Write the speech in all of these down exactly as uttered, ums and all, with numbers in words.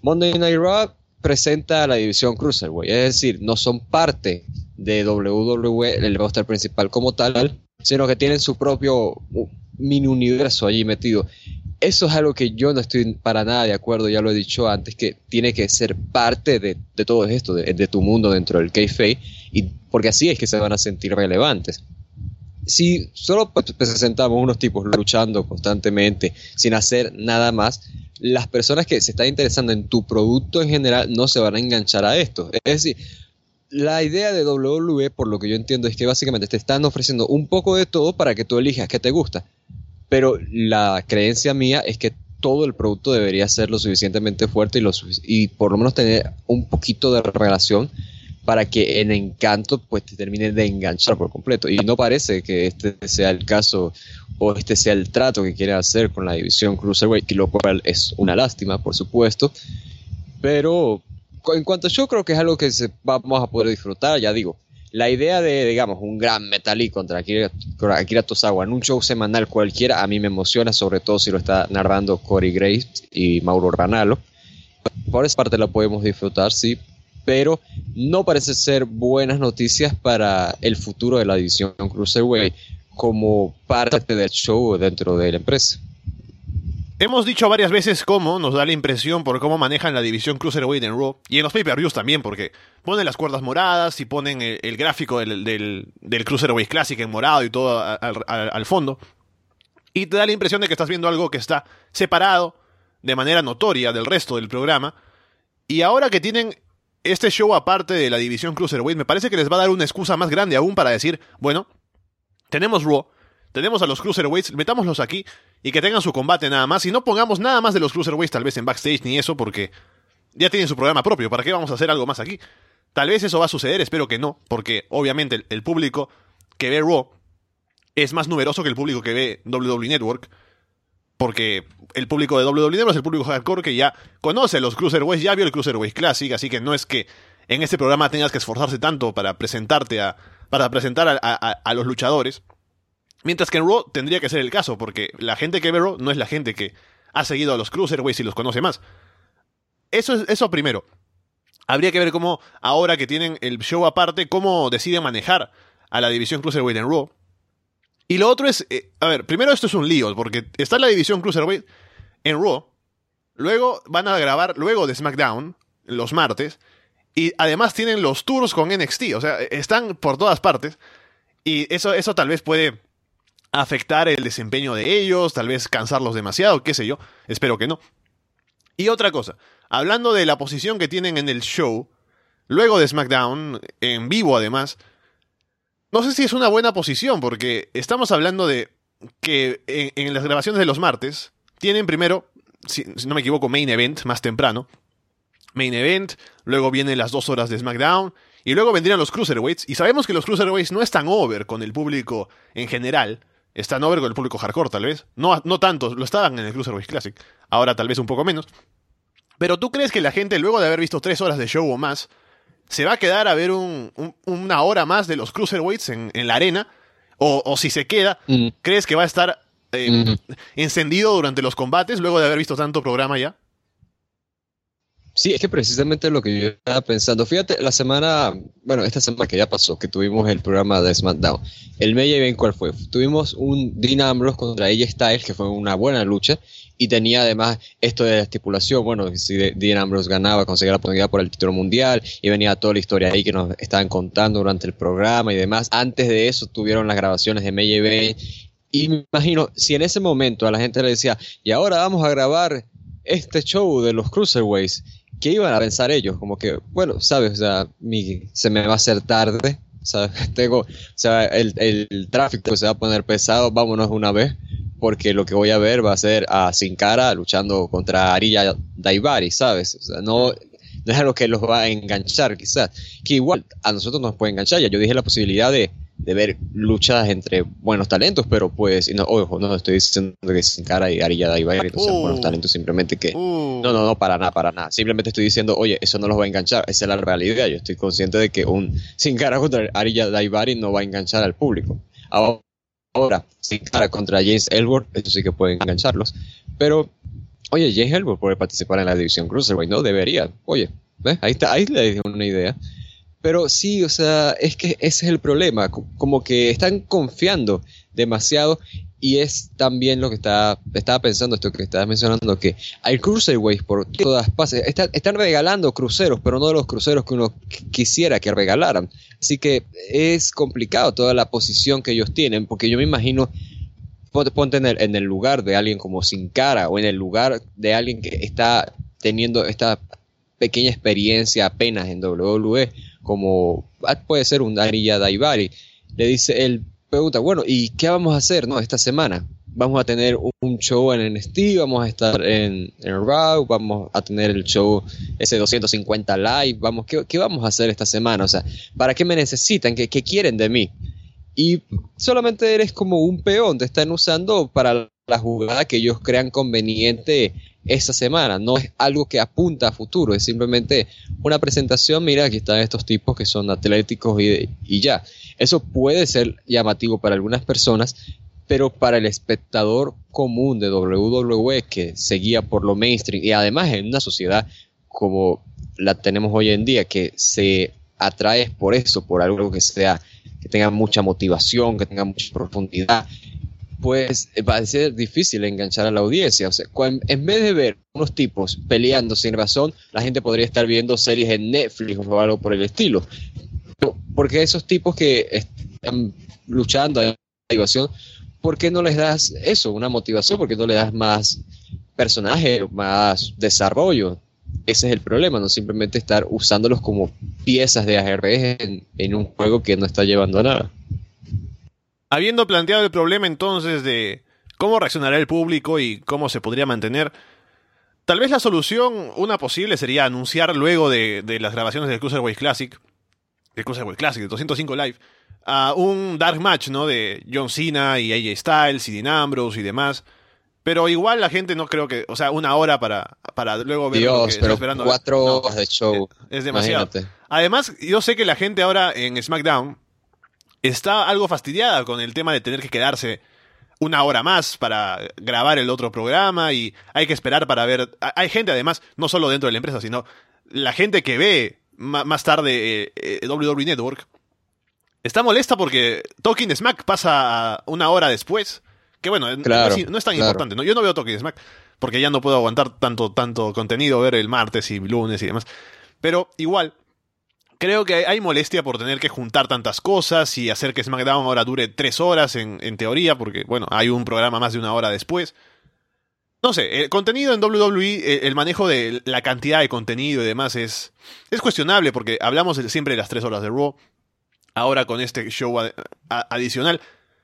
Monday Night Raw presenta a la división Cruiserweight, es decir, no son parte de W W E, el roster principal como tal, sino que tienen su propio mini universo allí metido. Eso es algo que yo no estoy para nada de acuerdo, ya lo he dicho antes, que tiene que ser parte de, de todo esto, de, de tu mundo dentro del kayfabe, y porque así es que se van a sentir relevantes. Si solo presentamos unos tipos luchando constantemente sin hacer nada más, las personas que se están interesando en tu producto en general no se van a enganchar a esto. Es decir, la idea de W W E, por lo que yo entiendo, es que básicamente te están ofreciendo un poco de todo para que tú elijas qué te gusta. Pero la creencia mía es que todo el producto debería ser lo suficientemente fuerte y, lo sufic- y por lo menos tener un poquito de relación para que en Encanto pues te termine de enganchar por completo. Y no parece que este sea el caso o este sea el trato que quieren hacer con la división Cruiserweight, lo cual es una lástima, por supuesto. Pero en cuanto a show, creo que es algo que se, vamos a poder disfrutar. Ya digo, la idea de, digamos, un gran Metal Gear contra Akira, Akira Tozawa en un show semanal cualquiera, a mí me emociona, sobre todo si lo está narrando Corey Graves y Mauro Ranallo. Por esa parte la podemos disfrutar, sí, pero no parece ser buenas noticias para el futuro de la división Cruiserweight como parte del show dentro de la empresa. Hemos dicho varias veces cómo nos da la impresión por cómo manejan la división Cruiserweight en Raw, y en los pay-per-views también, porque ponen las cuerdas moradas y ponen el, el gráfico del, del, del Cruiserweight Classic en morado y todo al, al, al fondo, y te da la impresión de que estás viendo algo que está separado de manera notoria del resto del programa. Y ahora que tienen este show aparte de la división Cruiserweight, me parece que les va a dar una excusa más grande aún para decir, bueno, tenemos Raw, tenemos a los Cruiserweights, metámoslos aquí y que tengan su combate nada más, y no pongamos nada más de los Cruiserweights tal vez en backstage ni eso, porque ya tienen su programa propio. ¿Para qué vamos a hacer algo más aquí? Tal vez eso va a suceder, espero que no, porque obviamente el, el público que ve Raw es más numeroso que el público que ve W W E Network, porque el público de W W E Network es el público hardcore que ya conoce los Cruiserweights, ya vio el Cruiserweight Classic, así que no es que en este programa tengas que esforzarse tanto para presentarte a, para presentar a, a, a los luchadores. Mientras que en Raw tendría que ser el caso, porque la gente que ve Raw no es la gente que ha seguido a los Cruiserweights y los conoce más. Eso es eso primero. Habría que ver cómo, ahora que tienen el show aparte, cómo deciden manejar a la división Cruiserweight en Raw. Y lo otro es, eh, a ver, primero esto es un lío, porque está la división Cruiserweight en Raw, luego van a grabar luego de SmackDown, los martes, y además tienen los tours con N X T, o sea, están por todas partes, y eso, eso tal vez puede afectar el desempeño de ellos, tal vez cansarlos demasiado, qué sé yo, espero que no. Y otra cosa, hablando de la posición que tienen en el show, luego de SmackDown, en vivo además, no sé si es una buena posición, porque estamos hablando de que en, en las grabaciones de los martes, tienen primero, si, si no me equivoco, Main Event, más temprano, Main Event, luego vienen las dos horas de SmackDown, y luego vendrían los Cruiserweights, y sabemos que los Cruiserweights no están over con el público en general. Están over con el público hardcore, tal vez. No, no tanto, lo estaban en el Cruiserweight Classic. Ahora tal vez un poco menos. Pero ¿tú crees que la gente, luego de haber visto tres horas de show o más, se va a quedar a ver un, un, una hora más de los Cruiserweights en, en la arena? O, o si se queda, mm. ¿crees que va a estar eh, mm. encendido durante los combates, luego de haber visto tanto programa ya? Sí, es que precisamente lo que yo estaba pensando. Fíjate, la semana, bueno, esta semana que ya pasó, que tuvimos el programa de SmackDown, el main event, ¿cuál fue? Tuvimos un Dean Ambrose contra A J Styles, que fue una buena lucha, y tenía además esto de la estipulación, bueno, si Dean Ambrose ganaba, conseguía la oportunidad por el título mundial, y venía toda la historia ahí que nos estaban contando durante el programa y demás. Antes de eso tuvieron las grabaciones de main event, y me imagino, si en ese momento a la gente le decía, y ahora vamos a grabar este show de los Cruiserweights, ¿qué iban a pensar ellos? Como que, bueno, sabes, o sea, mi, se me va a hacer tarde, ¿sabes? Tengo, o sea, el, el tráfico se va a poner pesado, vámonos una vez, porque lo que voy a ver va a ser a Sin Cara luchando contra Arya Daivari, ¿sabes? O sea, no, no es algo que los va a enganchar, quizás. Que igual a nosotros nos puede enganchar, ya yo dije la posibilidad de, de ver luchas entre buenos talentos, pero pues, no, ojo, no estoy diciendo que Sin Cara y Arya Daivari no sean uh, buenos talentos, simplemente que, uh. no, no, no, para nada, para nada, simplemente estoy diciendo, oye, eso no los va a enganchar, esa es la realidad, yo estoy consciente de que un Sin Cara contra Arya Daivari no va a enganchar al público. Ahora, Sin Cara contra James Ellsworth, eso sí que pueden engancharlos, pero Oye, Jay Helbert puede participar en la división Cruiserweight, ¿no? Debería. Oye, ¿ves? Ahí está, ahí le di una idea. Pero sí, o sea, es que ese es el problema, como que están confiando demasiado y es también lo que está, estaba pensando esto que estabas mencionando, que hay cruiserweights por todas partes, están, están regalando cruceros, pero no los cruceros que uno quisiera que regalaran, así que es complicado toda la posición que ellos tienen, porque yo me imagino, ponte en el, en el lugar de alguien como Sin Cara o en el lugar de alguien que está teniendo esta pequeña experiencia apenas en W W E, como puede ser un Arya Daivari, le dice, él pregunta, bueno, ¿y qué vamos a hacer, no, esta semana? Vamos a tener un show en N X T, vamos a estar en, en Raw, vamos a tener el show ese doscientos cincuenta Live, vamos, ¿qué, qué vamos a hacer esta semana? O sea, ¿para qué me necesitan? ¿Qué, qué quieren de mí? Y solamente eres como un peón, te están usando para la jugada que ellos crean conveniente esta semana, no es algo que apunta a futuro, es simplemente una presentación, mira, aquí están estos tipos que son atléticos y, y ya. Eso puede ser llamativo para algunas personas, pero para el espectador común de W W E que se guía por lo mainstream y además en una sociedad como la tenemos hoy en día, que se atrae por eso, por algo que sea, que tenga mucha motivación, que tenga mucha profundidad, pues va a ser difícil enganchar a la audiencia. O sea, cuando, en vez de ver unos tipos peleando sin razón, la gente podría estar viendo series en Netflix o algo por el estilo. Porque esos tipos que están luchando en la motivación, ¿por qué no les das eso, una motivación? ¿Por qué no le das más personaje, más desarrollo? Ese es el problema, no simplemente estar usándolos como piezas de ajedrez en, en un juego que no está llevando a nada. Habiendo planteado el problema entonces de cómo reaccionará el público y cómo se podría mantener, tal vez la solución, una posible, sería anunciar luego de, de las grabaciones del Cruiserweight Classic, del Cruiserweight Classic, del doscientos cinco Live, a un dark match, ¿no? De John Cena y A J Styles y Dean Ambrose y demás. Pero igual la gente no creo que, o sea, una hora para, para luego ver Dios, lo que pero está esperando. cuatro No, horas de show. Es, es demasiado. Imagínate. Además, yo sé que la gente ahora en SmackDown está algo fastidiada con el tema de tener que quedarse una hora más para grabar el otro programa y hay que esperar para ver. Hay gente además, no solo dentro de la empresa, sino la gente que ve más tarde eh, eh, W W E Network está molesta porque Talking Smack pasa una hora después. Que bueno, claro, no, es, no es tan claro. importante, ¿no? Yo no veo Talking Smack porque ya no puedo aguantar tanto, tanto contenido, ver el martes y lunes y demás. Pero igual, creo que hay molestia por tener que juntar tantas cosas y hacer que SmackDown ahora dure tres horas en, en teoría, porque bueno, hay un programa más de una hora después. No sé, el contenido en W W E, el manejo de la cantidad de contenido y demás es, es cuestionable porque hablamos siempre de las tres horas de Raw, ahora con este show ad, a, adicional.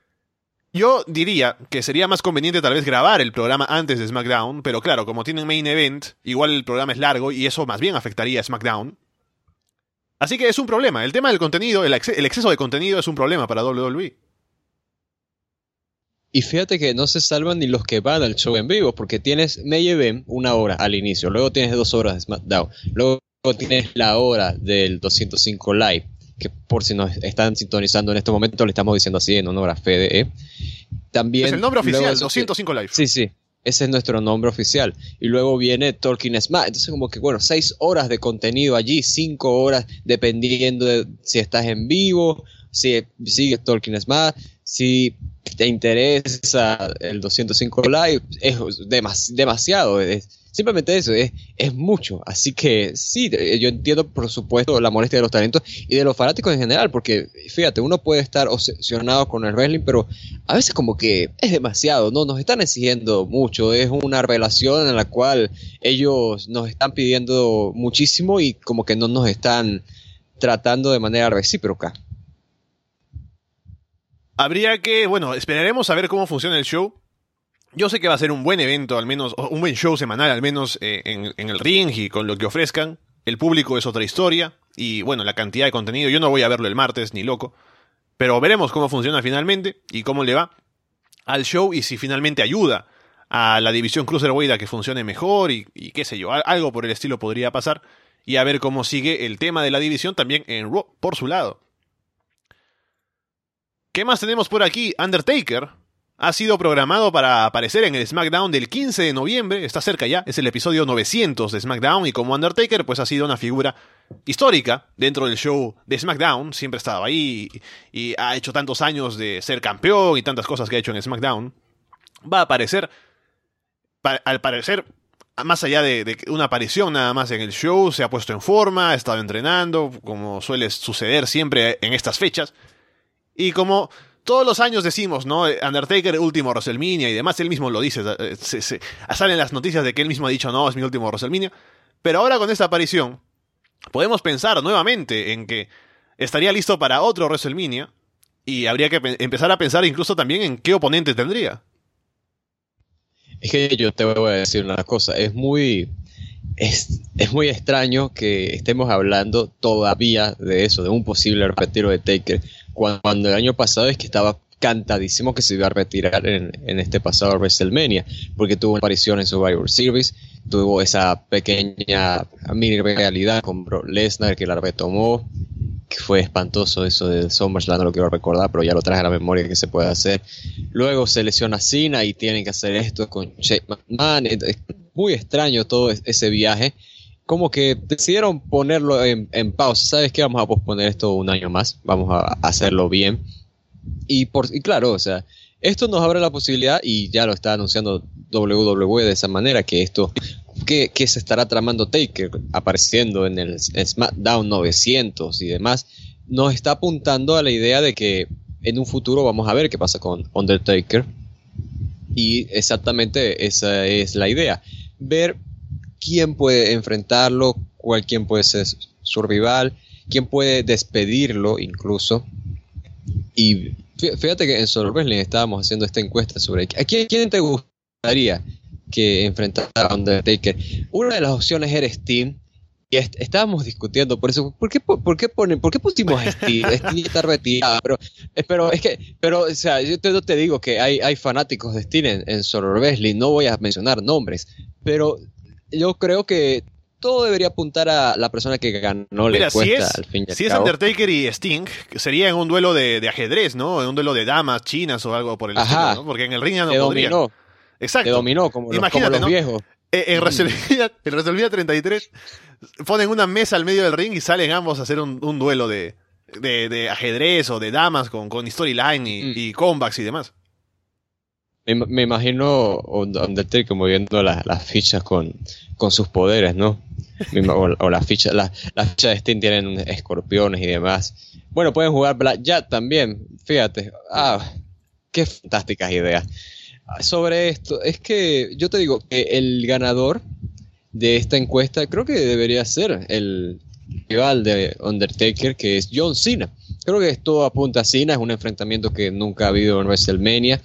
Yo diría que sería más conveniente tal vez grabar el programa antes de SmackDown, pero claro, como tienen main event, igual el programa es largo y eso más bien afectaría a SmackDown. Así que es un problema. El tema del contenido, el, ex- el exceso de contenido es un problema para W W E. Y fíjate que no se salvan ni los que van al show en vivo, porque tienes main event una hora al inicio, luego tienes dos horas de SmackDown, luego tienes la hora del doscientos cinco Live, que por si nos están sintonizando en este momento, le estamos diciendo así en honor a Fede. ¿eh? También, Es el nombre oficial, eso, doscientos cinco Live. Sí, sí, ese es nuestro nombre oficial. Y luego viene Talking Smack. Entonces como que, bueno, seis horas de contenido allí, cinco horas dependiendo de si estás en vivo, si sigues Talking Smack, si te interesa el doscientos cinco Live, es demas, demasiado, es, simplemente eso, es, es mucho. Así que sí, yo entiendo por supuesto la molestia de los talentos y de los fanáticos en general, porque fíjate, uno puede estar obsesionado con el wrestling, pero a veces como que es demasiado, ¿no? Nos están exigiendo mucho, es una relación en la cual ellos nos están pidiendo muchísimo y como que no nos están tratando de manera recíproca. Habría que, bueno, esperaremos a ver cómo funciona el show. Yo sé que va a ser un buen evento, al menos, un buen show semanal, al menos eh, en, en el ring y con lo que ofrezcan. El público es otra historia. Y bueno, la cantidad de contenido, yo no voy a verlo el martes, ni loco. Pero veremos cómo funciona finalmente y cómo le va al show y si finalmente ayuda a la división Cruiserweight a que funcione mejor y, y qué sé yo, algo por el estilo podría pasar. Y a ver cómo sigue el tema de la división también en Raw por su lado. ¿Qué más tenemos por aquí? Undertaker ha sido programado para aparecer en el SmackDown del quince de noviembre, está cerca ya, es el episodio novecientos de SmackDown, y como Undertaker pues ha sido una figura histórica dentro del show de SmackDown, siempre ha estado ahí y, y ha hecho tantos años de ser campeón y tantas cosas que ha hecho en SmackDown. Va a aparecer, pa- al parecer, más allá de, de una aparición nada más en el show, se ha puesto en forma, ha estado entrenando, como suele suceder siempre en estas fechas, y como todos los años decimos, ¿no? Undertaker, último WrestleMania y demás, él mismo lo dice, se, se, salen las noticias de que él mismo ha dicho, no, es mi último WrestleMania, pero ahora con esta aparición, podemos pensar nuevamente en que estaría listo para otro WrestleMania, y habría que pe- empezar a pensar incluso también en qué oponente tendría. Es que yo te voy a decir una cosa, es muy, es, es muy extraño que estemos hablando todavía de eso, de un posible retiro de Taker, cuando, cuando el año pasado es que estaba cantadísimo que se iba a retirar en, en este pasado WrestleMania, porque tuvo una aparición en Survivor Series, tuvo esa pequeña mini realidad con Brock Lesnar que la retomó, que fue espantoso eso del SummerSlam, no lo quiero recordar, pero ya lo traje a la memoria que se puede hacer. Luego se lesiona Cena y tienen que hacer esto con Shane McMahon. Es muy extraño todo ese viaje. Como que decidieron ponerlo en, en pausa. ¿Sabes qué? Vamos a posponer esto un año más. Vamos a hacerlo bien. Y, por, y claro, o sea, esto nos abre la posibilidad, y ya lo está anunciando W W E de esa manera, que esto, que, que se estará tramando Taker apareciendo en el SmackDown novecientos y demás, nos está apuntando a la idea de que en un futuro vamos a ver qué pasa con Undertaker, y exactamente esa es la idea, ver quién puede enfrentarlo, cuál quién puede ser su rival, quién puede despedirlo incluso. Y fíjate que en Solo Wrestling estábamos haciendo esta encuesta sobre ¿a quién, quién te gustaría que enfrentara a Undertaker? Una de las opciones era Sting, y est- estábamos discutiendo por eso. ¿Por qué, por, por qué, ponen, ¿por qué pusimos a Sting? Sting está retirado, pero, eh, pero es que, pero, o sea, yo te, yo te digo que hay, hay fanáticos de Sting en, en Solo Wrestling, no voy a mencionar nombres, pero yo creo que todo debería apuntar a la persona que ganó la Mira, encuesta, si es, al fin y al si es cabo. Undertaker y Sting, sería en un duelo de, de ajedrez, ¿no? En un duelo de damas chinas o algo por el Ajá, estilo, ¿no? Porque en el ring ya no te podrían. dominó, te Exacto. dominó como los, como Imagínate, los ¿no? viejos. Eh, En WrestleMania, en WrestleMania treinta y tres ponen una mesa al medio del ring y salen ambos a hacer un, un duelo de, de, de ajedrez o de damas con, con storyline y, Mm. y comebacks y demás. Me, me imagino Undertaker moviendo las, las fichas con, con sus poderes, ¿no? Me ima- O, o las fichas, las, las fichas de Steam tienen escorpiones y demás. Bueno, pueden jugar Blackjack también, fíjate. Ah, qué fantásticas ideas. Sobre esto, es que yo te digo que el ganador de esta encuesta creo que debería ser el rival de Undertaker, que es John Cena. Creo que todo apunta a Cena, es un enfrentamiento que nunca ha habido en WrestleMania.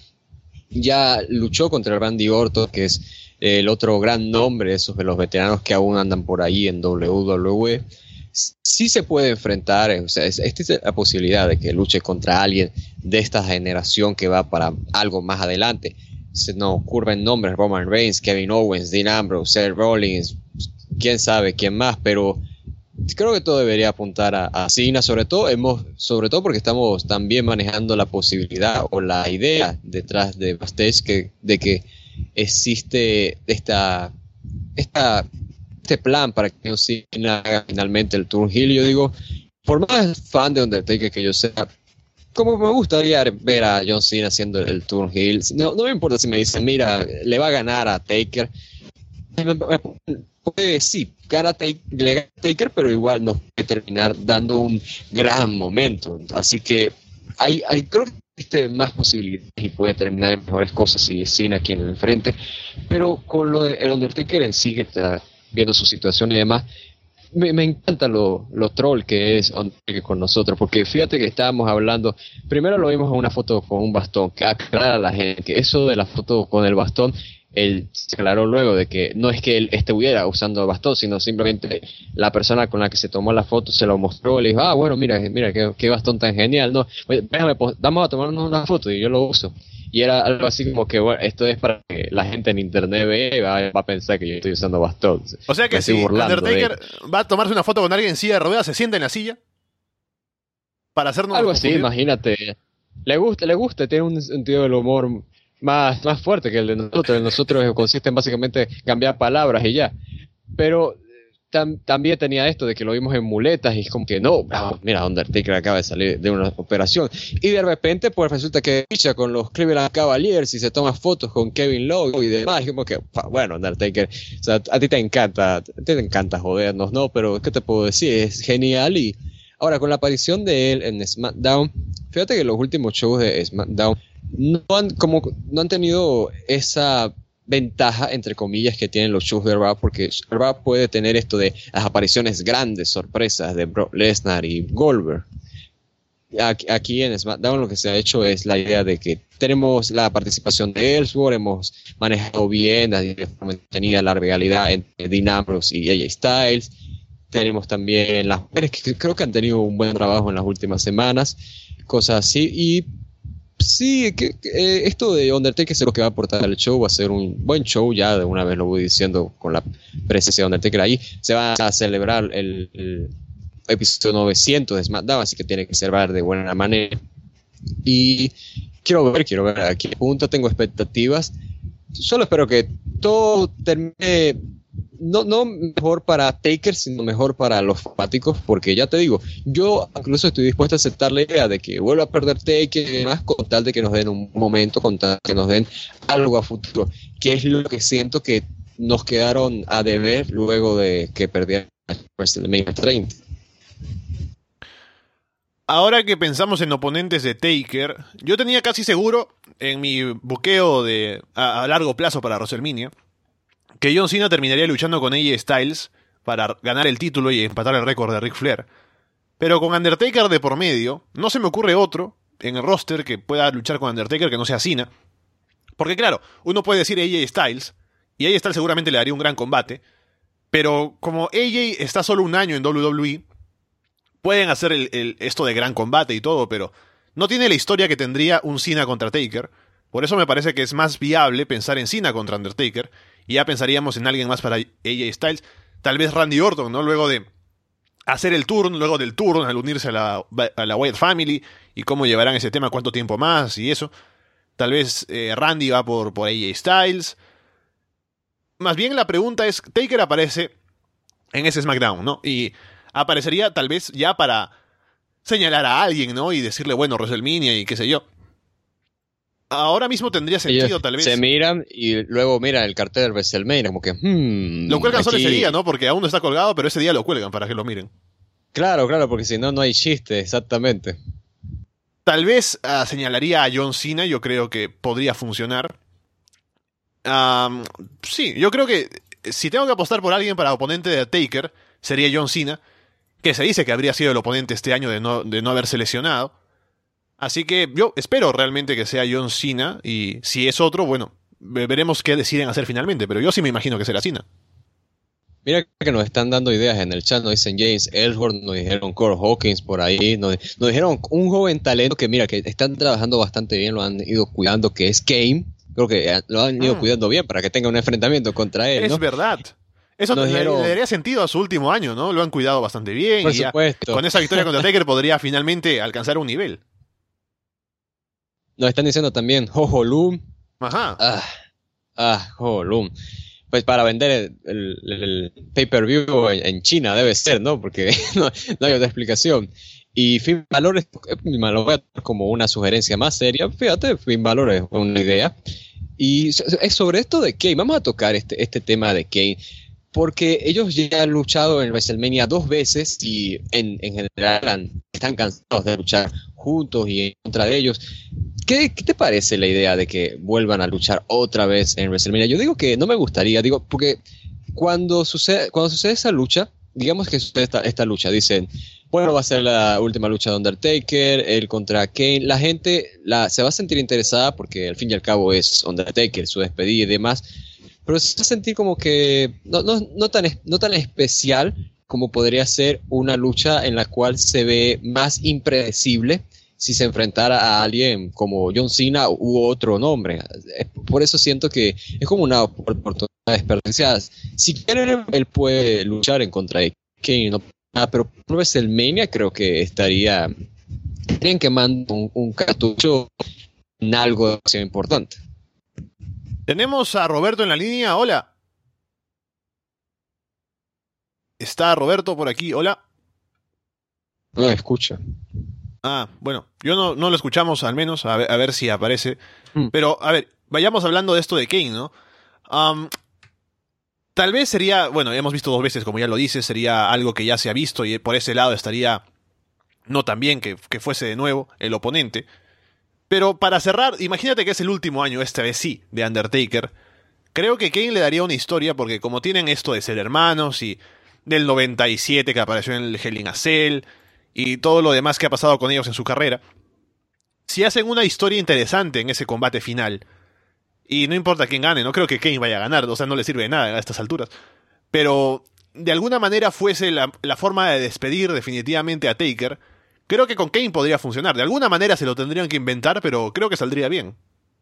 Ya luchó contra Randy Orton, que es el otro gran nombre de esos de los veteranos que aún andan por ahí en W W E. Sí se puede enfrentar, o sea, es- esta es la posibilidad de que luche contra alguien de esta generación que va para algo más adelante. Se nos ocurren nombres: Roman Reigns, Kevin Owens, Dean Ambrose, Seth Rollins, quién sabe quién más, pero creo que todo debería apuntar a, a Cena, sobre todo hemos, sobre todo porque estamos también manejando la posibilidad o la idea detrás de backstage que, de que existe esta, esta este plan para que John Cena haga finalmente el Turn Heel. Yo digo, por más fan de Undertaker que yo sea, como me gustaría ver a John Cena haciendo el, el Turn Heel. No, no me importa si me dicen, mira, le va a ganar a Taker. Puede, sí, gana Taker, le gana a Taker, pero igual nos puede terminar dando un gran momento. Así que hay, hay creo que existe más posibilidades y puede terminar en mejores cosas si es Cena quien lo enfrente. Pero con lo de el Undertaker en sí, que está viendo su situación y demás, me, me encanta lo, lo troll que es Undertaker con nosotros, porque fíjate que estábamos hablando, primero lo vimos en una foto con un bastón, que aclara a la gente que eso de la foto con el bastón, él se aclaró luego de que no es que él estuviera usando el bastón, sino simplemente la persona con la que se tomó la foto se lo mostró, le dijo, ah, bueno, mira, mira qué, qué bastón tan genial, no, déjame, vamos a tomarnos una foto y yo lo uso. Y era algo así como que, bueno, esto es para que la gente en internet ve, va, va a pensar que yo estoy usando bastón. O sea que Me estoy si burlando Undertaker va a tomarse una foto con alguien en silla de ruedas, se sienta en la silla para hacernos algo así, confundir. imagínate. Le gusta, le gusta, tiene un sentido del humor más, más fuerte que el de nosotros. El de nosotros consiste en básicamente cambiar palabras y ya. Pero tam, también tenía esto de que lo vimos en muletas y es como que no, no, mira, Undertaker acaba de salir de una operación. Y de repente, pues resulta que ficha con los Cleveland Cavaliers y se toma fotos con Kevin Lowe y demás. Y como que, bueno, Undertaker, o sea, a ti te encanta, a ti te encanta jodernos, ¿no? Pero, ¿qué te puedo decir? Es genial. Y ahora, con la aparición de él en SmackDown, fíjate que los últimos shows de SmackDown no han, como, no han tenido esa ventaja, entre comillas, que tienen los shows de Raw, porque Raw puede tener esto de las apariciones grandes, sorpresas de Brock Lesnar y Goldberg. Aquí, aquí en SmackDown lo que se ha hecho es la idea de que tenemos la participación de Ellsworth, hemos manejado bien, mantenida la rivalidad entre Dean Ambrose y A J Styles. Tenemos también las mujeres que creo que han tenido un buen trabajo en las últimas semanas, cosas así. Y sí, que, que, eh, esto de Undertaker es lo que va a aportar al show, va a ser un buen show, ya de una vez lo voy diciendo con la presencia de Undertaker ahí. Se va a celebrar el, el episodio novecientos de SmackDown, así que tiene que celebrar de buena manera. Y quiero ver, quiero ver a qué punto tengo expectativas. Solo espero que todo termine, no, no mejor para Taker, sino mejor para los fanáticos, porque ya te digo, yo incluso estoy dispuesto a aceptar la idea de que vuelva a perder Taker y demás, con tal de que nos den un momento, con tal de que nos den algo a futuro, que es lo que siento que nos quedaron a deber luego de que perdieron WrestleMania treinta. Ahora que pensamos en oponentes de Taker, yo tenía casi seguro en mi buqueo de a, a largo plazo para WrestleMania que John Cena terminaría luchando con A J Styles para ganar el título y empatar el récord de Ric Flair. Pero con Undertaker de por medio, no se me ocurre otro en el roster que pueda luchar con Undertaker que no sea Cena. Porque claro, uno puede decir A J Styles, y A J Styles seguramente le daría un gran combate, pero como A J está solo un año en W W E, pueden hacer el, el, esto de gran combate y todo, pero no tiene la historia que tendría un Cena contra Taker. Por eso me parece que es más viable pensar en Cena contra Undertaker, y ya pensaríamos en alguien más para A J Styles, tal vez Randy Orton, ¿no? Luego de hacer el turn, luego del turn, al unirse a la, a la Wyatt Family, y cómo llevarán ese tema, cuánto tiempo más, y eso. Tal vez eh, Randy va por, por A J Styles. Más bien la pregunta es, Taker aparece en ese SmackDown, ¿no? Y aparecería tal vez ya para señalar a alguien, ¿no? Y decirle, bueno, WrestleMania y qué sé yo. Ahora mismo tendría sentido, ellos tal vez. Se miran y luego miran el cartel de WrestleMania, como que, hmm, lo cuelgan aquí... solo ese día, ¿no? Porque aún no está colgado, pero ese día lo cuelgan para que lo miren. Claro, claro, porque si no, no hay chiste, exactamente. Tal vez uh, señalaría a John Cena, yo creo que podría funcionar. Um, sí, yo creo que si tengo que apostar por alguien para oponente de Taker, sería John Cena, que se dice que habría sido el oponente este año de no, de no haberse lesionado. Así que yo espero realmente que sea John Cena, y si es otro, bueno, veremos qué deciden hacer finalmente, pero yo sí me imagino que será Cena. Mira que nos están dando ideas en el chat, nos dicen James Ellsworth, nos dijeron Cole Hawkins por ahí, nos, nos dijeron un joven talento que mira, que están trabajando bastante bien, lo han ido cuidando, que es Kane, creo que lo han ido mm. cuidando bien para que tenga un enfrentamiento contra él, ¿no? Es verdad. Eso le, dijeron... le daría sentido a su último año, ¿no? Lo han cuidado bastante bien. Por y supuesto. Ya, con esa victoria contra Taker podría finalmente alcanzar un nivel. Nos están diciendo también Jojo Loom. Ajá. Ah, ah Jojo Loom. Pues para vender el, el, el pay-per-view en, en China debe ser, ¿no? Porque no, no hay otra explicación. Y Finn Balor, lo voy a dar como una sugerencia más seria. Fíjate, Finn Balor es una idea. Y es sobre esto de Kane. Vamos a tocar este, este tema de Kane. Porque ellos ya han luchado en WrestleMania dos veces y en, en general están cansados de luchar juntos y en contra de ellos. ¿Qué, ¿Qué te parece la idea de que vuelvan a luchar otra vez en WrestleMania? Yo digo que no me gustaría, digo, porque cuando sucede, cuando sucede esa lucha, digamos que sucede esta, esta lucha, dicen, bueno, va a ser la última lucha de Undertaker, él contra Kane, la gente la, se va a sentir interesada porque al fin y al cabo es Undertaker, su despedida y demás, pero se va a sentir como que no, no, no, tan, no tan especial como podría ser una lucha en la cual se ve más impredecible si se enfrentara a alguien como John Cena u otro nombre. Por eso siento que es como una oportunidad desperdiciada. Si quieren, él puede luchar en contra de Kane, no, ah, pero por WrestleMania creo que estaría estarían quemando un, un cartucho en algo de acción importante. Tenemos a Roberto en la línea. Hola. ¿Está Roberto por aquí? Hola. No me escucha. Ah, bueno, yo no, no lo escuchamos al menos, a ver, a ver si aparece. Mm. Pero, a ver, vayamos hablando de esto de Kane, ¿no? Um, tal vez sería, bueno, hemos visto dos veces, como ya lo dices, sería algo que ya se ha visto y por ese lado estaría no tan bien que, que fuese de nuevo el oponente. Pero para cerrar, imagínate que es el último año, esta vez sí, de Undertaker. Creo que Kane le daría una historia porque como tienen esto de ser hermanos y del noventa y siete que apareció en el Hell in a Cell y todo lo demás que ha pasado con ellos en su carrera, si hacen una historia interesante en ese combate final, y no importa quién gane, no creo que Kane vaya a ganar, o sea, no le sirve de nada a estas alturas, pero de alguna manera fuese la, la forma de despedir definitivamente a Taker, creo que con Kane podría funcionar. De alguna manera se lo tendrían que inventar, pero creo que saldría bien.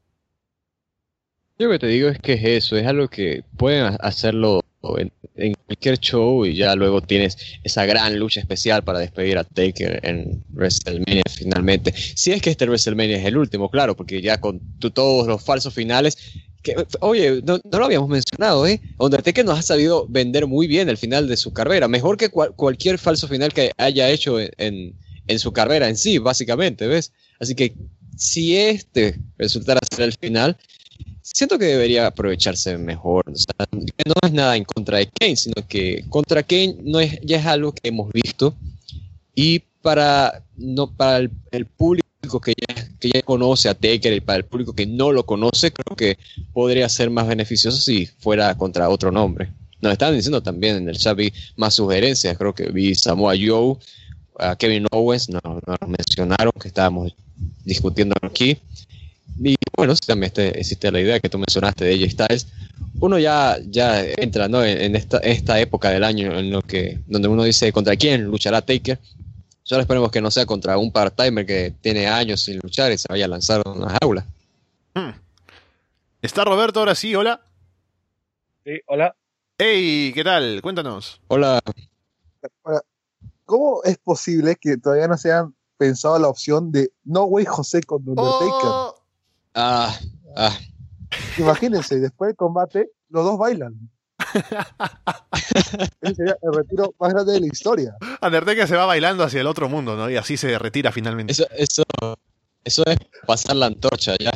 Yo lo que te digo es que es eso, es algo que pueden ha- hacerlo en, en cualquier show y ya luego tienes esa gran lucha especial para despedir a Taker en WrestleMania finalmente. Si es que este WrestleMania es el último, claro, porque ya con tu- todos los falsos finales, que, oye, no, no lo habíamos mencionado, ¿eh? Undertaker nos ha sabido vender muy bien el final de su carrera, mejor que cual- cualquier falso final que haya hecho en, en, en su carrera en sí, básicamente, ¿ves? Así que si este resultara ser el final, siento que debería aprovecharse mejor. O sea, no es nada en contra de Kane, sino que contra Kane no es, ya es algo que hemos visto. Y para, no, para el, el público que ya, que ya conoce a Taker y para el público que no lo conoce, creo que podría ser más beneficioso si fuera contra otro nombre. Nos estaban diciendo también en el chat, vi más sugerencias. Creo que vi Samoa Joe, a Kevin Owens, nos no nos mencionaron que estábamos discutiendo aquí. Y bueno, sí, también este, existe la idea que tú mencionaste de A J Styles. Uno ya, ya entra, ¿no? en, en esta, esta época del año en lo que, donde uno dice contra quién luchará Taker. Solo esperemos que no sea contra un part-timer que tiene años sin luchar y se vaya a lanzar a una jaula. Hmm. ¿Está Roberto ahora sí? Hola. Sí, hola. Hey, ¿qué tal? Cuéntanos. Hola. Ahora, ¿cómo es posible que todavía no se hayan pensado la opción de No Way José con Undertaker? Oh. Ah, ah. Imagínense, después del combate, los dos bailan. Ese sería el retiro más grande de la historia. Undertaker se va bailando hacia el otro mundo, ¿no? Y así se retira finalmente. Eso, eso, eso es pasar la antorcha ya.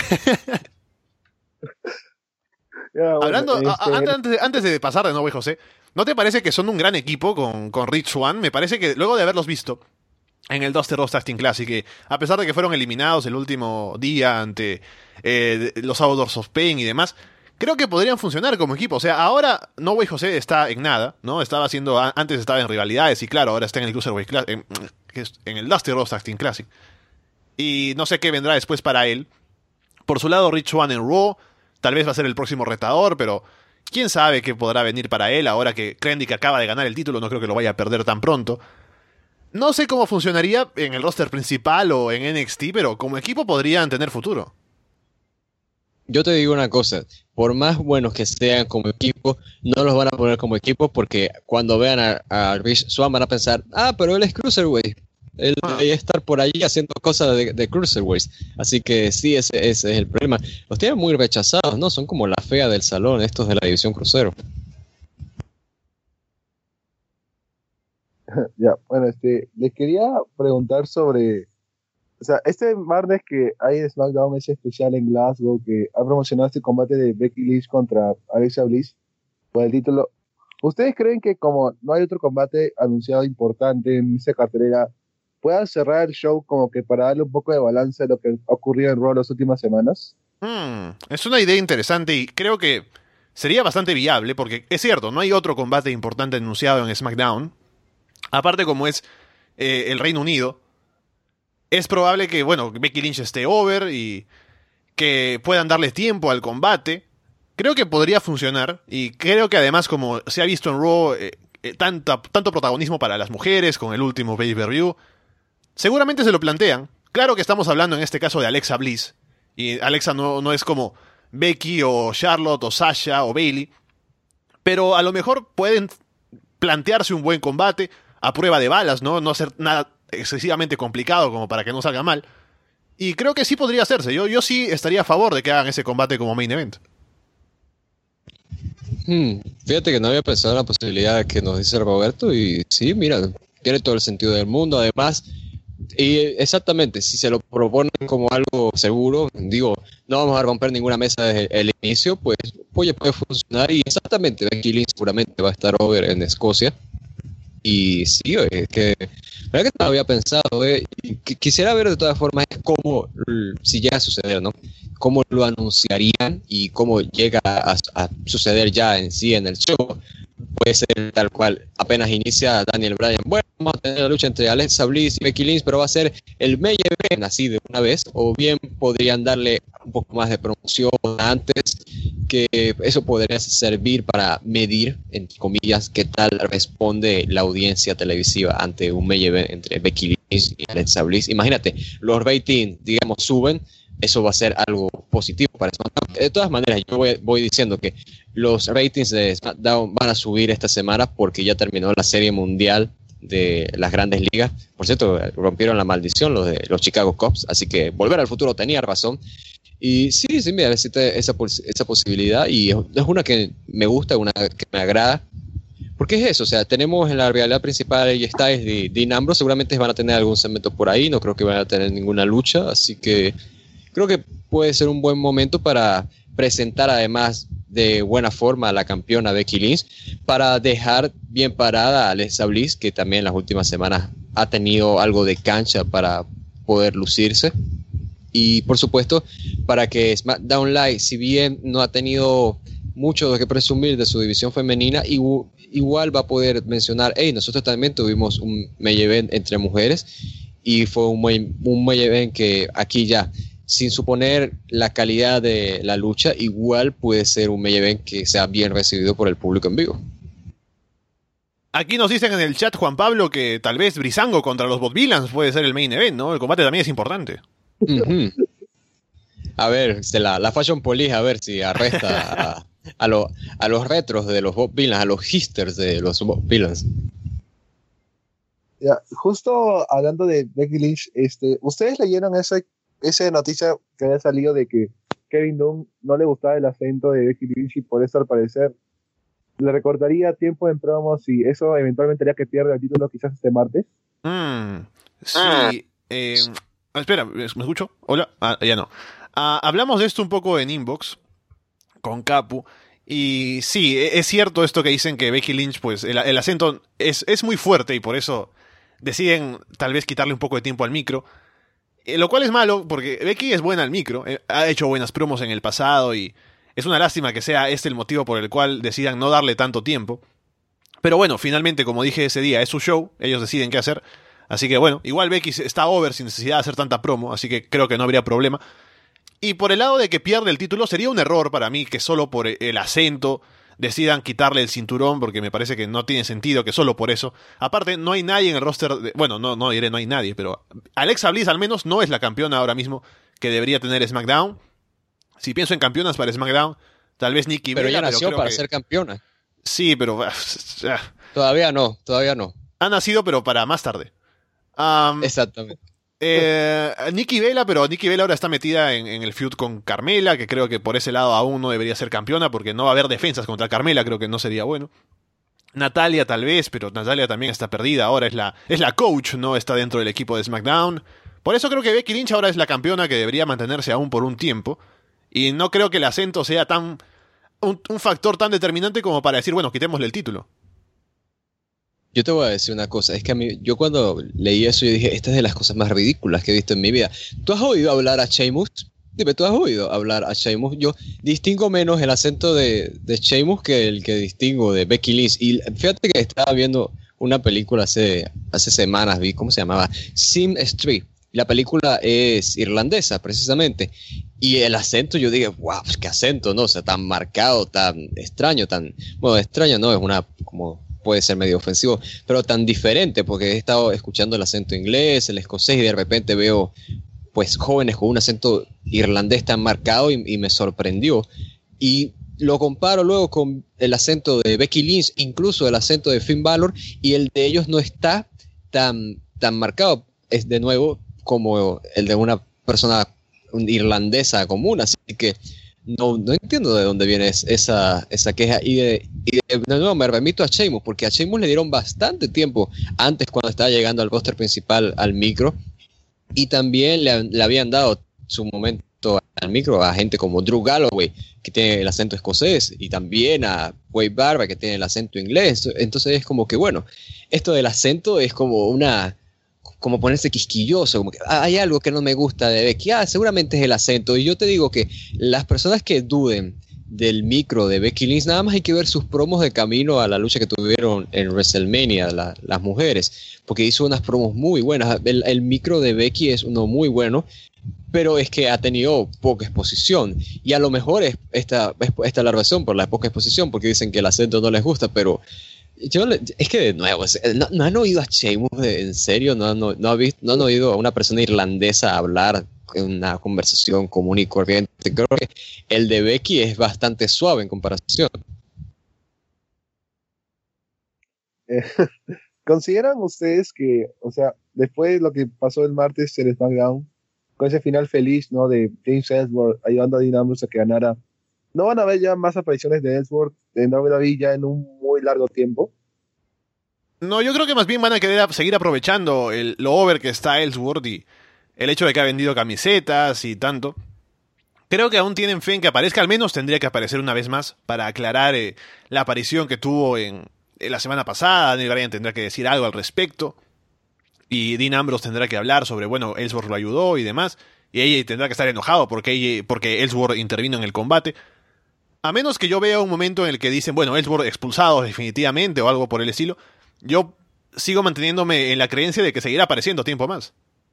Ya, bueno, Hablando, este, a- a- antes, antes de pasar de nuevo, José, ¿no te parece que son un gran equipo con, con Rich Swann? Me parece que luego de haberlos visto en el Dusty Rhodes Tag Team Classic, que a pesar de que fueron eliminados el último día ante eh, los Outdoors of Pain y demás, creo que podrían funcionar como equipo. O sea, ahora No Way José está en nada, ¿no? Estaba haciendo, a- antes estaba en rivalidades y claro, ahora está en el Cruiserweight Classic, en, que es- en el Dusty Rhodes Tag Team Classic. Y no sé qué vendrá después para él. Por su lado, Rich Swann en Raw, tal vez va a ser el próximo retador, pero quién sabe qué podrá venir para él ahora que Krendic acaba de ganar el título, no creo que lo vaya a perder tan pronto. No sé cómo funcionaría en el roster principal o en N X T, pero como equipo podrían tener futuro. Yo te digo una cosa, por más buenos que sean como equipo, no los van a poner como equipo porque cuando vean a, a Rich Swann van a pensar, ah, pero él es Cruiserweight. Él Ah. debería estar por allí haciendo cosas de, de Cruiserweights. Así que sí, ese, ese es el problema. Los tienen muy rechazados, ¿no? Son como la fea del salón, estos de la división crucero. ya, bueno, este, les quería preguntar sobre, o sea, este martes que hay en SmackDown ese especial en Glasgow que ha promocionado este combate de Becky Lynch contra Alexa Bliss por el título. ¿Ustedes creen que como no hay otro combate anunciado importante en esa cartelera, puedan cerrar el show como que para darle un poco de balance a lo que ha ocurrido en Raw las últimas semanas? Hmm, es una idea interesante y creo que sería bastante viable porque es cierto, no hay otro combate importante anunciado en SmackDown. Aparte como es eh, el Reino Unido, es probable que, bueno, Becky Lynch esté over y que puedan darle tiempo al combate. Creo que podría funcionar y creo que además como se ha visto en Raw eh, eh, tanta, tanto protagonismo para las mujeres con el último pay-per-view, seguramente se lo plantean. Claro que estamos hablando en este caso de Alexa Bliss y Alexa no, no es como Becky o Charlotte o Sasha o Bayley, pero a lo mejor pueden plantearse un buen combate a prueba de balas, ¿no? No hacer nada excesivamente complicado como para que no salga mal. Y creo que sí podría hacerse. Yo, yo sí estaría a favor de que hagan ese combate como main event. Hmm, Fíjate que no había pensado en la posibilidad que nos dice Roberto y sí, mira, tiene todo el sentido del mundo. Además, y exactamente, si se lo proponen como algo seguro, digo, no vamos a romper ninguna mesa desde el inicio, pues puede, puede funcionar. Y exactamente, Becky Lynch seguramente va a estar over en Escocia. Y sí, es que la verdad que no lo había pensado. Eh. Y qu- quisiera ver de todas formas cómo, l- si llega a suceder, ¿no? Cómo lo anunciarían y cómo llega a, a suceder ya en sí en el show. Puede ser tal cual, apenas inicia Daniel Bryan. Bueno, vamos a tener la lucha entre Alexa Bliss y Becky Lynch, pero va a ser el main event así de una vez. O bien podrían darle un poco más de promoción antes, que eso podría servir para medir, entre comillas, qué tal responde la audiencia televisiva ante un main event entre Becky Lynch y Alexa Bliss. Imagínate, los ratings, digamos, suben, eso va a ser algo positivo para SmackDown. De todas maneras, yo voy, voy diciendo que los ratings de SmackDown van a subir esta semana porque ya terminó la serie mundial de las grandes ligas. Por cierto, rompieron la maldición los de los Chicago Cubs, así que Volver al Futuro tenía razón. Y sí, sí, mira, existe esa, pos- esa posibilidad y es, es una que me gusta, una que me agrada. Porque es eso, o sea, tenemos en la realidad principal A J Styles y Dean Ambrose, seguramente van a tener algún segmento por ahí, no creo que van a tener ninguna lucha, así que creo que puede ser un buen momento para presentar además de buena forma a la campeona Becky Lynch, para dejar bien parada a Alexa Bliss, que también en las últimas semanas ha tenido algo de cancha para poder lucirse. Y por supuesto, para que SmackDown Live, si bien no ha tenido mucho de que presumir de su división femenina, igu- igual va a poder mencionar, hey, nosotros también tuvimos un main event entre mujeres y fue un main, un main event que aquí ya, sin suponer la calidad de la lucha, igual puede ser un main event que sea bien recibido por el público en vivo. Aquí nos dicen en el chat, Juan Pablo, que tal vez Brisango contra los Bot-Villains puede ser el main event, ¿no? El combate también es importante. Uh-huh. A ver, este, la, la Fashion Police, a ver si arresta a, a, lo, a los retros de los Bot-Villains, a los hipsters de los Bot-Villains. Ya, justo hablando de Becky Lynch, este, ¿ustedes leyeron ese, esa noticia que había salido de que Kevin Dunn no le gustaba el acento de Becky Lynch y por eso al parecer le recortaría tiempo en promos y eso eventualmente haría que pierda el título quizás este martes? Mm, sí. Eh, espera, ¿me escucho? Hola. Ah, ya no. Ah, hablamos de esto un poco en Inbox con Capu. Y sí, e- es cierto esto que dicen que Becky Lynch, pues el, el acento es, es muy fuerte y por eso deciden tal vez quitarle un poco de tiempo al micro. Eh, lo cual es malo porque Becky es buena al micro. eh, ha hecho buenas promos en el pasado y es una lástima que sea este el motivo por el cual decidan no darle tanto tiempo. Pero bueno, finalmente, como dije ese día, es su show, ellos deciden qué hacer. Así que bueno, igual Becky está over sin necesidad de hacer tanta promo, así que creo que no habría problema. Y por el lado de que pierde el título, sería un error para mí que solo por el acento decidan quitarle el cinturón, porque me parece que no tiene sentido que solo por eso. Aparte, no hay nadie en el roster, de, bueno, no, no diré no hay nadie, pero Alexa Bliss al menos no es la campeona ahora mismo que debería tener SmackDown. Si pienso en campeonas para SmackDown, tal vez Nikki Pero Bella, ella nació pero creo para que... ser campeona. Sí, pero... Todavía no, todavía no. Ha nacido, pero para más tarde. Um, Exactamente. eh, Nikki Bella, pero Nikki Bella ahora está metida en, en el feud con Carmela, que creo que por ese lado aún no debería ser campeona, porque no va a haber defensas contra Carmela, creo que no sería bueno. Natalia tal vez, pero Natalia también está perdida, ahora es la, es la coach, no está dentro del equipo de SmackDown. Por eso creo que Becky Lynch ahora es la campeona que debería mantenerse aún por un tiempo. Y no creo que el acento sea tan un, un factor tan determinante como para decir, bueno, quitémosle el título. Yo te voy a decir una cosa, es que a mí, yo cuando leí eso, yo dije, esta es de las cosas más ridículas que he visto en mi vida. ¿Tú has oído hablar a Sheamus? Dime, ¿tú has oído hablar a Sheamus? Yo distingo menos el acento de, de Sheamus que el que distingo de Becky Lynch. Y fíjate que estaba viendo una película hace, hace semanas, vi, ¿cómo se llamaba? Sim Street. Y la película es irlandesa, precisamente. Y el acento, yo dije, wow, qué acento, ¿no? O sea, tan marcado, tan extraño, tan... Bueno, extraño no, es una... como puede ser medio ofensivo, pero tan diferente, porque he estado escuchando el acento inglés, el escocés, y de repente veo pues jóvenes con un acento irlandés tan marcado y, y me sorprendió. Y lo comparo luego con el acento de Becky Lynch, incluso el acento de Finn Balor, y el de ellos no está tan, tan marcado, es de nuevo como el de una persona irlandesa común, así que no, no entiendo de dónde viene es- esa, esa queja. Y de, y de, de nuevo me remito a Sheamus, porque a Sheamus le dieron bastante tiempo antes cuando estaba llegando al roster principal al micro. Y también le, le habían dado su momento al micro a gente como Drew Galloway, que tiene el acento escocés, y también a Wade Barber, que tiene el acento inglés. Entonces es como que, bueno, esto del acento es como una... como ponerse quisquilloso, como que "Ah, hay algo que no me gusta de Becky, ah, seguramente es el acento". Y yo te digo que las personas que duden del micro de Becky Lynch, nada más hay que ver sus promos de camino a la lucha que tuvieron en WrestleMania, la- las mujeres, porque hizo unas promos muy buenas. El, el micro de Becky es uno muy bueno, pero es que ha tenido poca exposición, y a lo mejor es esta, es- esta es la razón por la poca exposición, porque dicen que el acento no les gusta, pero yo le- es que de nuevo, es- no, no han oído a Sheamus, de- en serio, no han, no, no ha vis- no han oído a una persona irlandesa hablar en una conversación común y corriente. Creo que el de Becky es bastante suave en comparación. Eh, ¿Consideran ustedes que, o sea, después de lo que pasó el martes en SmackDown, con ese final feliz, ¿no? De James Ellsworth ayudando a Dean Ambrose a que ganara, ¿no van a haber ya más apariciones de Ellsworth en W W E ya en un muy largo tiempo? No, yo creo que más bien van a querer a- seguir aprovechando el, lo over que está Ellsworth y el hecho de que ha vendido camisetas y tanto. Creo que aún tienen fe en que aparezca, al menos tendría que aparecer una vez más para aclarar eh, la aparición que tuvo en, en la semana pasada. Daniel Bryan tendrá que decir algo al respecto. Y Dean Ambrose tendrá que hablar sobre, bueno, Ellsworth lo ayudó y demás. Y ella tendrá que estar enojado porque, ella, porque Ellsworth intervino en el combate. A menos que yo vea un momento en el que dicen, bueno, Ellsworth expulsado definitivamente o algo por el estilo, yo sigo manteniéndome en la creencia de que seguirá apareciendo tiempo más.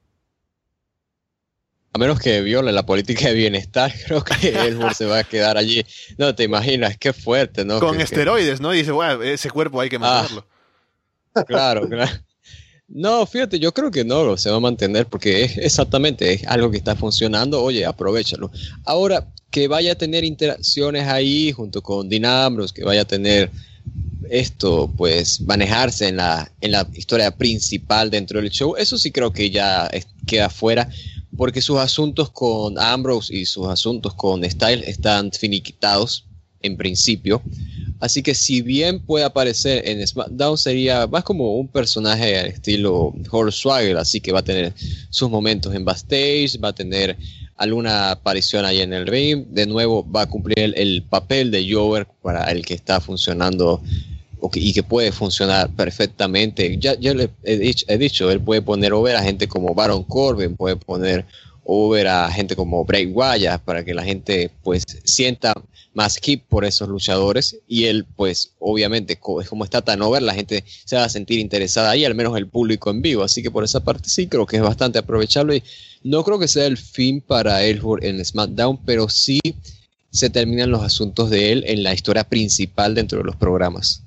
A menos que viole la política de bienestar, creo que Ellsworth se va a quedar allí. No te imaginas, qué fuerte, ¿no? Con Que, que- esteroides, ¿no? Y dice, bueno, ese cuerpo hay que Ah, mantenerlo. claro, claro. No, fíjate, yo creo que no, se va a mantener porque es exactamente, es algo que está funcionando, oye, aprovéchalo. Ahora, que vaya a tener interacciones ahí junto con Dean Ambrose, que vaya a tener esto, pues, manejarse en la, en la historia principal dentro del show, eso sí creo que ya es- queda fuera, porque sus asuntos con Ambrose y sus asuntos con Styles están finiquitados en principio. Así que si bien puede aparecer en SmackDown, sería más como un personaje al estilo Hornswoggle, así que va a tener sus momentos en backstage, va a tener alguna aparición ahí en el ring, de nuevo va a cumplir el, el papel de Jover para el que está funcionando o que- y que puede funcionar perfectamente. Ya, ya le he dicho, he dicho, él puede poner over a gente como Baron Corbin, puede poner over a gente como Bray Wyatt para que la gente pues sienta más hip por esos luchadores, y él pues obviamente co- como está tan over, la gente se va a sentir interesada ahí, al menos el público en vivo, así que por esa parte sí creo que es bastante aprovechable, y no creo que sea el fin para Ellsworth en SmackDown, pero sí se terminan los asuntos de él en la historia principal dentro de los programas.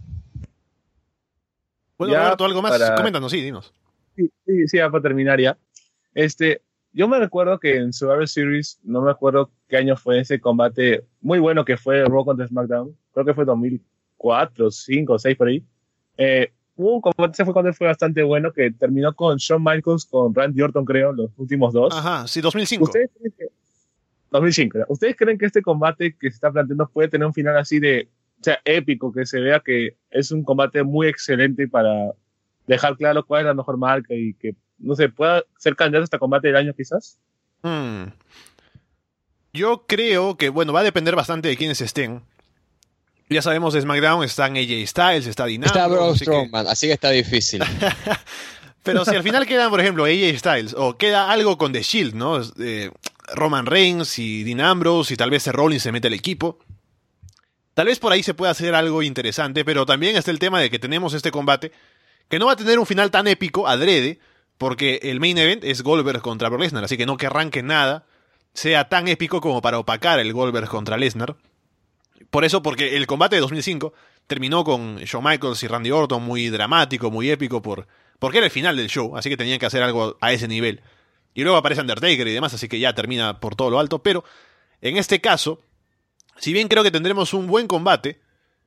Bueno, Ya Roberto, ¿algo más? para- Coméntanos, sí, dinos. Sí, sí, sí, ya para terminar ya. Este, yo me recuerdo que en Survivor Series, no me acuerdo qué año fue ese combate muy bueno que fue Raw contra SmackDown. Creo que fue dos mil cuatro, cinco, seis por ahí. Eh, hubo un combate, ese fue cuando fue bastante bueno, que terminó con Shawn Michaels, con Randy Orton, creo, los últimos dos. Ajá, sí, dos mil cinco. ¿Ustedes creen que, dos mil cinco, ¿no? ¿Ustedes creen que este combate que se está planteando puede tener un final así de, o sea, épico, que se vea que es un combate muy excelente para dejar claro cuál es la mejor marca y que, no sé, pueda ser candidato hasta combate del año quizás? Hmm. Yo creo que, bueno, va a depender bastante de quiénes estén. Ya sabemos, de SmackDown están A J Styles, está Dean Está Ambrose, Braun así que- Strowman, así que está difícil. Pero si al final quedan, por ejemplo, A J Styles, o queda algo con The Shield, ¿no? Eh, Roman Reigns y Dean Ambrose, y tal vez Seth Rollins se mete al equipo. Tal vez por ahí se pueda hacer algo interesante, pero también está el tema de que tenemos este combate, que no va a tener un final tan épico, adrede, porque el main event es Goldberg contra Brock Lesnar, así que no querrán que nada sea tan épico como para opacar el Goldberg contra Lesnar. Por eso, porque el combate de dos mil cinco terminó con Shawn Michaels y Randy Orton muy dramático, muy épico, por, porque era el final del show, así que tenían que hacer algo a ese nivel. Y luego aparece Undertaker y demás, así que ya termina por todo lo alto, pero en este caso, si bien creo que tendremos un buen combate,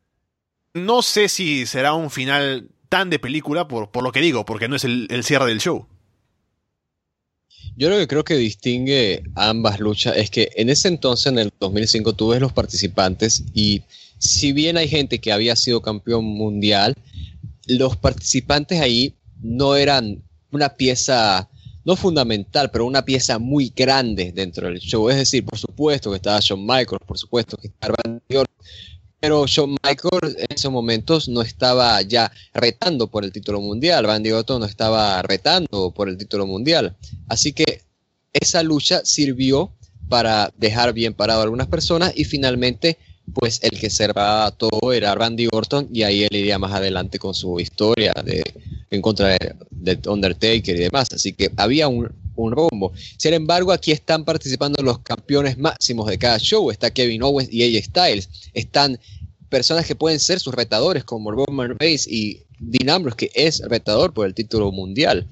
no sé si será un final tan de película, por, por lo que digo, porque no es el, el cierre del show. Yo lo que creo que distingue a ambas luchas es que en ese entonces, en el dos mil cinco, tú ves los participantes y si bien hay gente que había sido campeón mundial, los participantes ahí no eran una pieza, no fundamental, pero una pieza muy grande dentro del show. Es decir, por supuesto que estaba Shawn Michaels, por supuesto que estaba Randy Orton, pero Shawn Michaels en esos momentos no estaba ya retando por el título mundial, Randy Orton no estaba retando por el título mundial. Así que esa lucha sirvió para dejar bien parado a algunas personas y finalmente pues el que cerraba todo era Randy Orton y ahí él iría más adelante con su historia de, en contra de, de Undertaker y demás. Así que había un, un rombo. Sin embargo, aquí están participando los campeones máximos de cada show. Está Kevin Owens y A J Styles. Están personas que pueden ser sus retadores como Roman Reigns y Dean Ambrose, que es retador por el título mundial.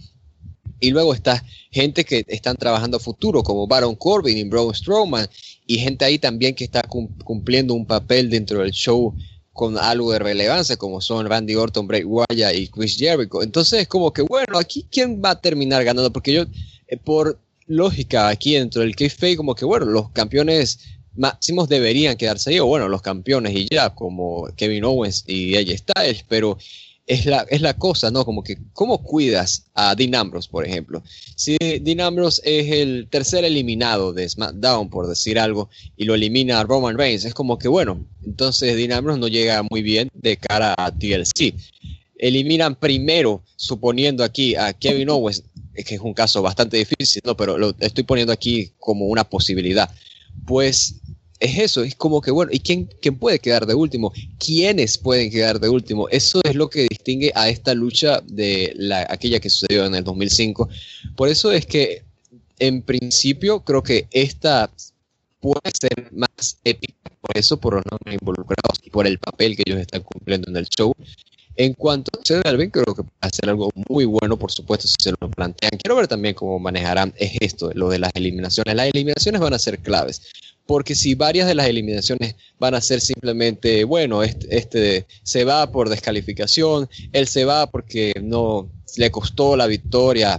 Y luego está gente que están trabajando a futuro, como Baron Corbin y Braun Strowman, y gente ahí también que está cumpliendo un papel dentro del show con algo de relevancia, como son Randy Orton, Bray Wyatt y Chris Jericho. Entonces es como que, bueno, aquí ¿quién va a terminar ganando? Porque yo, eh, por lógica, aquí dentro del kayfabe, como que, bueno, los campeones máximos deberían quedarse ahí, o bueno, los campeones y ya, como Kevin Owens y A J Styles, pero es la, es la cosa, ¿no? Como que, ¿cómo cuidas a Dean Ambrose, por ejemplo? Si Dean Ambrose es el tercer eliminado de SmackDown, por decir algo, y lo elimina a Roman Reigns, es como que, bueno, entonces Dean Ambrose no llega muy bien de cara a T L C. Eliminan primero, suponiendo aquí a Kevin Owens, que es un caso bastante difícil, ¿no? Pero lo estoy poniendo aquí como una posibilidad. Pues es eso, es como que, bueno, ¿y quién, quién puede quedar de último? ¿Quiénes pueden quedar de último? Eso es lo que distingue a esta lucha de la, aquella que sucedió en el dos mil cinco. Por eso es que, en principio, creo que esta puede ser más épica, por eso, por los nombres involucrados y por el papel que ellos están cumpliendo en el show. En cuanto a Seth Alvin, creo que va a ser algo muy bueno, por supuesto, si se lo plantean. Quiero ver también cómo manejarán es esto, lo de las eliminaciones. Las eliminaciones van a ser claves, porque si varias de las eliminaciones van a ser simplemente, bueno, este, este se va por descalificación, él se va porque no le costó la victoria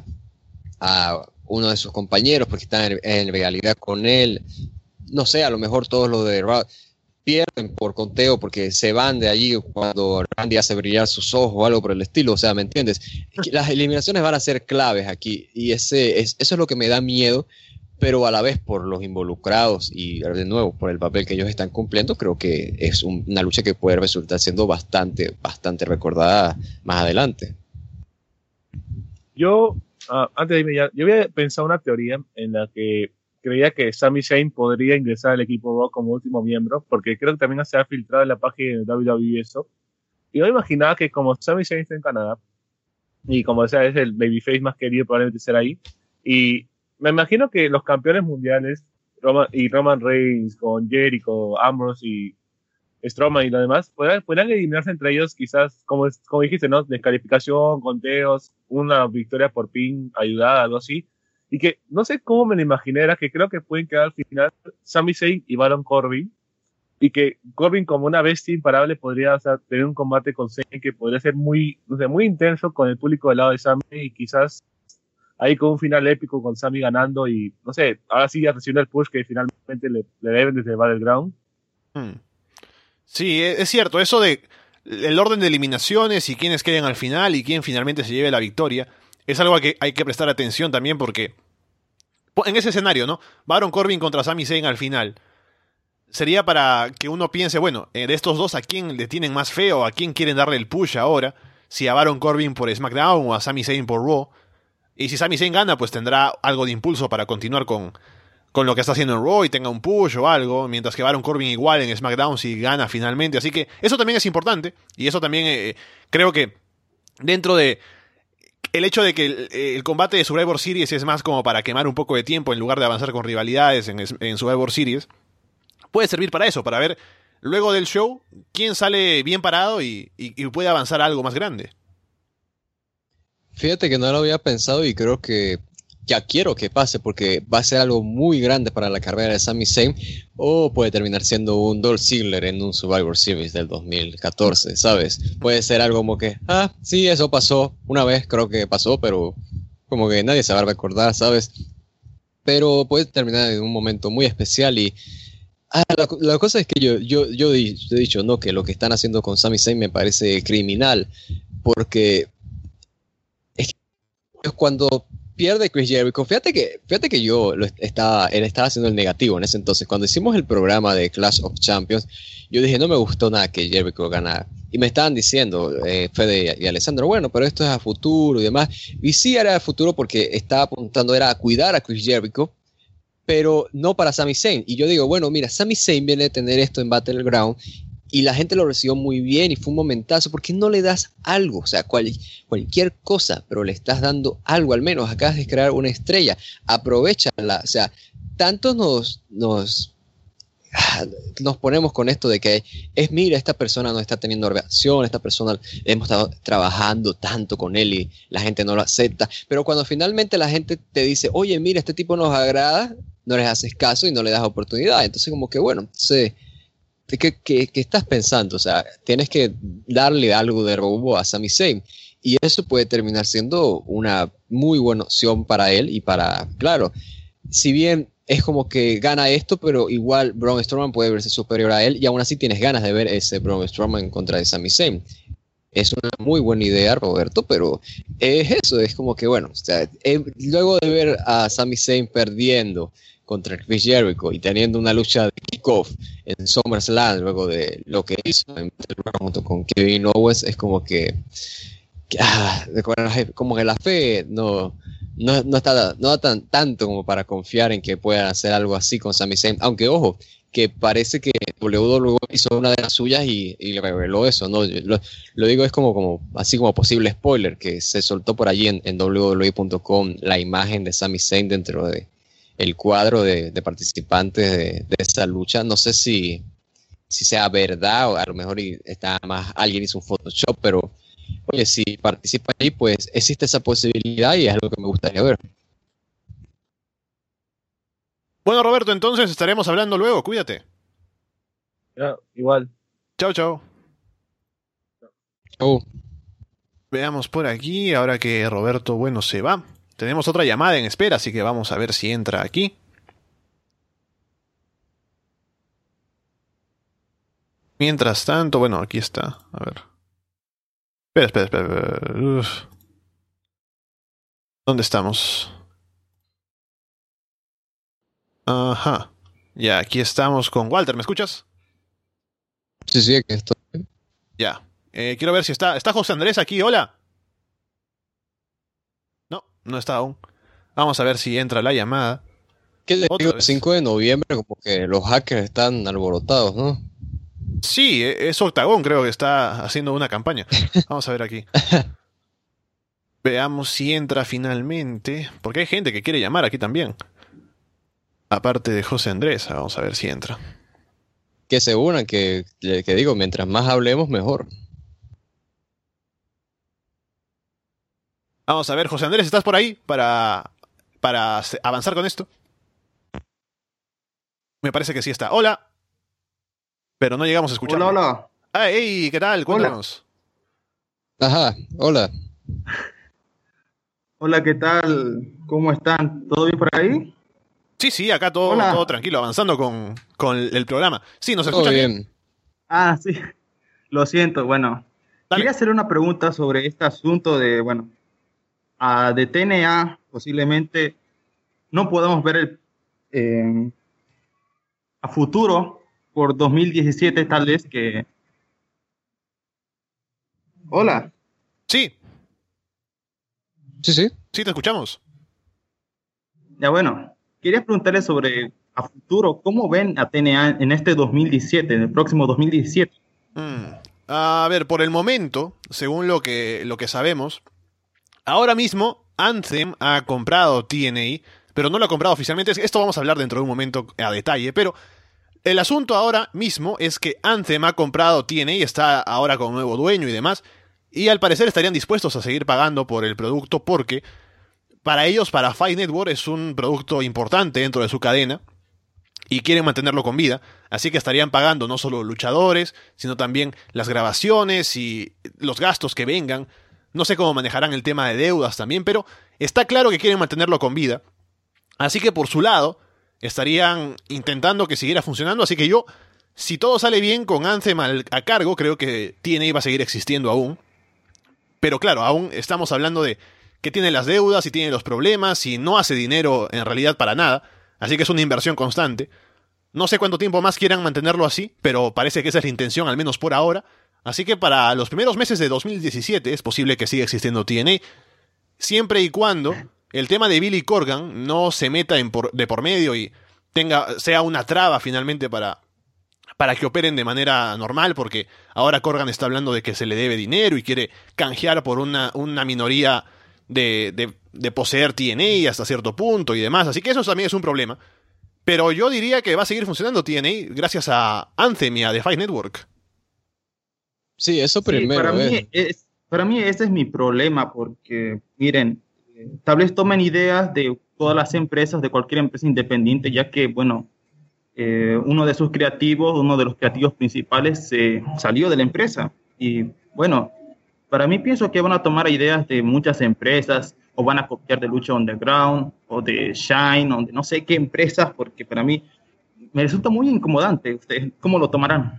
a uno de sus compañeros, porque está en, en realidad con él, no sé, a lo mejor todos los de Raw pierden por conteo porque se van de allí cuando Randy hace brillar sus ojos o algo por el estilo, o sea, ¿me entiendes? Las eliminaciones van a ser claves aquí y ese es, eso es lo que me da miedo, pero a la vez por los involucrados y de nuevo por el papel que ellos están cumpliendo, creo que es un, una lucha que puede resultar siendo bastante, bastante recordada más adelante. Yo, uh, antes de irme ya, yo había pensado una teoría en la que creía que Sami Zayn podría ingresar al equipo Raw como último miembro, porque creo que también se ha filtrado en la página de W W E eso. Y yo imaginaba que como Sami Zayn está en Canadá, y como decía, es el babyface más querido, probablemente será ahí. Y me imagino que los campeones mundiales, Roman, y Roman Reigns con Jericho, Ambrose y Strowman y lo demás, podrán, podrán eliminarse entre ellos quizás, como, como dijiste, ¿no? Descalificación, conteos, una victoria por pin, ayudada, algo así. Y que no sé cómo me lo imaginé, era que creo que pueden quedar al final Sami Zayn y Baron Corbin, y que Corbin como una bestia imparable podría, o sea, tener un combate con Zayn que podría ser muy, no sé, muy intenso con el público del lado de Sami y quizás ahí con un final épico con Sami ganando y no sé, ahora sí ya recibiendo el push que finalmente le, le deben desde Battleground. Hmm. Sí, es cierto, eso de el orden de eliminaciones y quiénes queden al final y quién finalmente se lleve la victoria es algo a que hay que prestar atención también porque en ese escenario, ¿no? Baron Corbin contra Sami Zayn al final. Sería para que uno piense, bueno, de estos dos, ¿a quién le tienen más feo? ¿A quién quieren darle el push ahora? Si a Baron Corbin por SmackDown o a Sami Zayn por Raw. Y si Sami Zayn gana, pues tendrá algo de impulso para continuar con, con lo que está haciendo en Raw y tenga un push o algo. Mientras que Baron Corbin igual en SmackDown si gana finalmente. Así que eso también es importante. Y eso también eh, creo que dentro de el hecho de que el, el combate de Survivor Series es más como para quemar un poco de tiempo en lugar de avanzar con rivalidades en, en Survivor Series, puede servir para eso, para ver luego del show quién sale bien parado y, y, y puede avanzar a algo más grande. Fíjate que no lo había pensado y creo que ya quiero que pase porque va a ser algo muy grande para la carrera de Sami Zayn o puede terminar siendo un Dolph Ziggler en un Survivor Series del dos mil catorce, ¿sabes? Puede ser algo como que, ah, sí, eso pasó una vez, creo que pasó, pero como que nadie se va a recordar, ¿sabes? pero puede terminar en un momento muy especial y ah, la, la cosa es que yo, yo, yo, he dicho, ¿no? Que lo que están haciendo con Sami Zayn me parece criminal, porque es, es cuando pierde Chris Jericho. Fíjate que, fíjate que yo lo estaba, él estaba haciendo el negativo en ese entonces. Cuando hicimos el programa de Clash of Champions, yo dije, no me gustó nada que Jericho ganara. Y me estaban diciendo, eh, Fede y Alessandro, bueno, pero esto es a futuro y demás. Y sí era a futuro porque estaba apuntando, era a cuidar a Chris Jericho, pero no para Sami Zayn. Y yo digo, bueno, mira, Sami Zayn viene a tener esto en Battleground y la gente lo recibió muy bien y fue un momentazo. ¿Por qué no le das algo? O sea, cual, cualquier cosa, pero le estás dando algo al menos. Acabas de crear una estrella, aprovechala. O sea, tanto nos, nos, nos ponemos con esto de que es, mira, esta persona no está teniendo reacción, esta persona hemos estado trabajando tanto con él y la gente no lo acepta. Pero cuando finalmente la gente te dice, oye, mira, este tipo nos agrada, no les haces caso y no le das oportunidad. Entonces como que bueno, entonces, ¿qué, qué, qué estás pensando? O sea, tienes que darle algo de robo a Sami Zayn y eso puede terminar siendo una muy buena opción para él y para, claro, si bien es como que gana esto, pero igual Braun Strowman puede verse superior a él y aún así tienes ganas de ver ese Braun Strowman en contra de Sami Zayn. Es una muy buena idea, Roberto, pero es eso, es como que bueno, o sea, eh, luego de ver a Sami Zayn perdiendo contra Chris Jericho y teniendo una lucha de kickoff en SummerSlam luego de lo que hizo en junto con Kevin Owens, es como que, que ah, como que la fe no, no, no está no da tan, tanto como para confiar en que puedan hacer algo así con Sami Zayn, aunque ojo, que parece que W W E hizo una de las suyas y, y reveló eso, ¿no? Lo, lo digo es como, como así como posible spoiler, que se soltó por allí en, en doble u doble u e punto com la imagen de Sami Zayn dentro de el cuadro de, de participantes de, de esa lucha. No sé si, si sea verdad o a lo mejor está más alguien hizo un Photoshop, pero oye, si participa ahí, pues existe esa posibilidad y es algo que me gustaría ver. Bueno, Roberto, entonces estaremos hablando luego. Cuídate. Ya, igual. Chao, chao. Oh. Veamos por aquí, ahora que Roberto, bueno, se va. Tenemos otra llamada en espera, así que vamos a ver si entra aquí. Mientras tanto, bueno, aquí está. A ver. Espera, espera, espera. espera. Uf. ¿Dónde estamos? Ajá. Ya, aquí estamos con Walter. ¿Me escuchas? Sí, sí, aquí estoy. Ya. Eh, quiero ver si está... ¿Está José Andrés aquí? Hola. No, no está aún. Vamos a ver si entra la llamada. ¿Qué le Otra digo? vez. cinco de noviembre, como que los hackers están alborotados, ¿no? Sí, es Octagon, creo que está haciendo una campaña. Vamos a ver aquí. Veamos si entra finalmente. Porque hay gente que quiere llamar aquí también. Aparte de José Andrés, vamos a ver si entra. Que se unan, que, que digo, mientras más hablemos, mejor. Vamos a ver, José Andrés, ¿estás por ahí para, para avanzar con esto? Me parece que sí está. Hola. Pero no llegamos a escuchar. Hola, hola. Ah, hey, ¿qué tal? Cuéntanos. Ajá, hola. Hola, ¿qué tal? ¿Cómo están? ¿Todo bien por ahí? Sí, sí, acá todo, Hola. todo tranquilo, avanzando con, con el programa. Sí, ¿nos Todo escuchan bien? bien. Ah, sí. Lo siento, bueno. Dale. Quería hacer una pregunta sobre este asunto de, bueno, ah, de T N A, posiblemente no podemos ver el, eh, a futuro por dos mil diecisiete tal vez que... Hola. Sí, Sí, sí. sí, te escuchamos. Ya bueno, quería preguntarle sobre a futuro, ¿cómo ven a T N A en este dos mil diecisiete, en el próximo dos mil diecisiete? Mm. A ver, por el momento, según lo que, lo que sabemos, ahora mismo Anthem ha comprado T N A, pero no lo ha comprado oficialmente. Esto vamos a hablar dentro de un momento a detalle, pero el asunto ahora mismo es que Anthem ha comprado T N A y está ahora con un nuevo dueño y demás, y al parecer estarían dispuestos a seguir pagando por el producto porque para ellos, para Fight Network, es un producto importante dentro de su cadena y quieren mantenerlo con vida, así que estarían pagando no solo luchadores, sino también las grabaciones y los gastos que vengan. No sé cómo manejarán el tema de deudas también, pero está claro que quieren mantenerlo con vida. Así que por su lado, estarían intentando que siguiera funcionando. Así que yo, si todo sale bien con Anthem al, a cargo, creo que T N A va a seguir existiendo aún. Pero claro, aún estamos hablando de que tiene las deudas y tiene los problemas y no hace dinero en realidad para nada. Así que es una inversión constante. No sé cuánto tiempo más quieran mantenerlo así, pero parece que esa es la intención, al menos por ahora. Así que para los primeros meses de dos mil diecisiete es posible que siga existiendo T N A, siempre y cuando el tema de Billy Corgan no se meta en por, de por medio y tenga, sea una traba finalmente para, para que operen de manera normal, porque ahora Corgan está hablando de que se le debe dinero y quiere canjear por una, una minoría de, de, de poseer T N A hasta cierto punto y demás. Así que eso también es un problema. Pero yo diría que va a seguir funcionando T N A gracias a Anthem y a The Fight Network. Sí, eso primero. Sí, para, eh. mí es, para mí ese es mi problema, porque miren, eh, tal vez tomen ideas de todas las empresas, de cualquier empresa independiente, ya que, bueno, eh, uno de sus creativos, uno de los creativos principales eh, salió de la empresa. Y bueno, para mí pienso que van a tomar ideas de muchas empresas, o van a copiar de Lucha Underground, o de Shine, o de no sé qué empresas, porque para mí me resulta muy incomodante. ¿Ustedes cómo lo tomarán?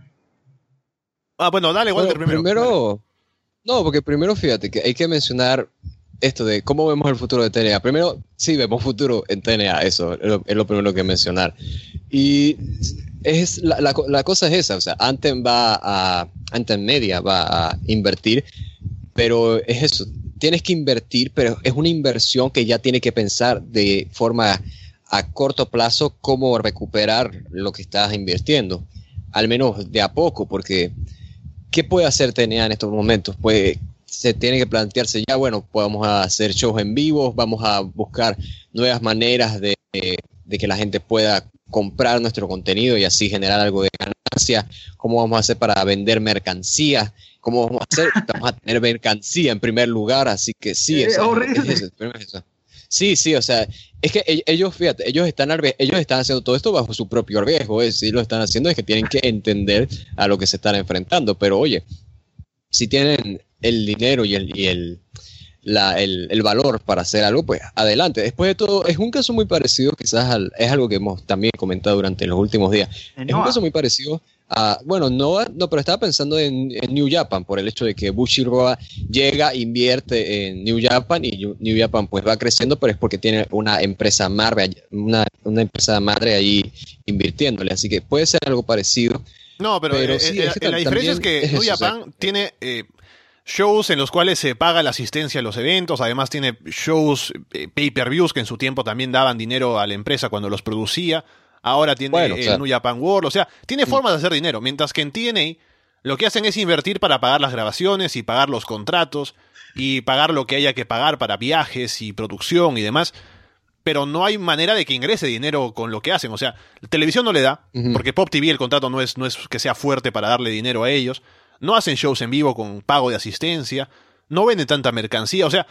Ah, bueno, dale, Walter, Bueno, primero. primero, no, porque primero fíjate que hay que mencionar esto de cómo vemos el futuro de T N A. Primero, sí vemos futuro en T N A, eso es lo, es lo primero que mencionar. Y es la, la, la cosa es esa, o sea, Anthem va a, Anthem Media va a invertir, pero es eso, tienes que invertir, pero es una inversión que ya tiene que pensar de forma a corto plazo cómo recuperar lo que estás invirtiendo, al menos de a poco, porque ¿qué puede hacer T N A en estos momentos? Pues se tiene que plantearse ya, bueno, podemos hacer shows en vivo, vamos a buscar nuevas maneras de, de que la gente pueda comprar nuestro contenido y así generar algo de ganancia. ¿Cómo vamos a hacer para vender mercancía? ¿Cómo vamos a hacer? Vamos a tener mercancía en primer lugar, así que sí, Eh, o sea, horrible. es eso, primero es eso. Sí, sí, o sea, es que e- ellos, fíjate, ellos están, al- ellos están haciendo todo esto bajo su propio riesgo, es decir, lo están haciendo es que tienen que entender a lo que se están enfrentando, pero oye, si tienen el dinero y el, y el, la, el, el valor para hacer algo, pues adelante. Después de todo, es un caso muy parecido, quizás al, es algo que hemos también comentado durante los últimos días, Eh, es un no, caso muy parecido a, bueno, no, no, pero estaba pensando en, en New Japan, por el hecho de que Bushiroad llega, invierte en New Japan y New New Japan pues va creciendo, pero es porque tiene una empresa madre, una, una empresa madre ahí invirtiéndole, así que puede ser algo parecido. No, pero, Pero eh, sí, eh, es que la diferencia es también que es New eso, o sea, Japan tiene eh, shows en los cuales se paga la asistencia a los eventos, además tiene shows, eh, pay-per-views que en su tiempo también daban dinero a la empresa cuando los producía, ahora tiene Bueno, el claro. New Japan World, o sea, tiene formas de hacer dinero, mientras que en T N A lo que hacen es invertir para pagar las grabaciones y pagar los contratos y pagar lo que haya que pagar para viajes y producción y demás, pero no hay manera de que ingrese dinero con lo que hacen. O sea, la televisión no le da, Ujú. porque Pop T V el contrato no es, no es que sea fuerte para darle dinero a ellos. No hacen shows en vivo con pago de asistencia. No venden tanta mercancía. O sea,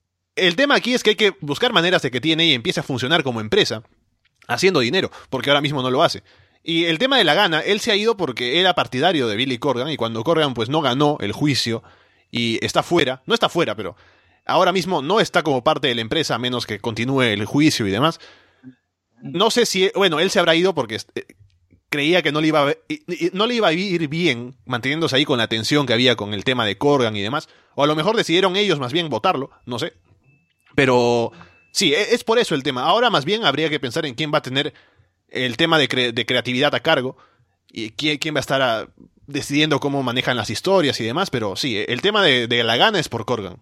el tema aquí es que hay que buscar maneras de que T N A empiece a funcionar como empresa, haciendo dinero, porque ahora mismo no lo hace. Y el tema de la gana, él se ha ido porque era partidario de Billy Corgan, y cuando Corgan pues no ganó el juicio y está fuera, no está fuera, pero ahora mismo no está como parte de la empresa a menos que continúe el juicio y demás. No sé si, bueno, él se habrá ido porque eh, creía que no le iba a, y- y- no le iba a ir bien manteniéndose ahí con la tensión que había con el tema de Corgan y demás. O a lo mejor decidieron ellos más bien votarlo, no sé. Pero sí, e- es por eso el tema. Ahora más bien habría que pensar en quién va a tener el tema de, cre- de creatividad a cargo y quién, quién va a estar ah, decidiendo cómo manejan las historias y demás. Pero sí, el tema de, de la gana es por Corgan.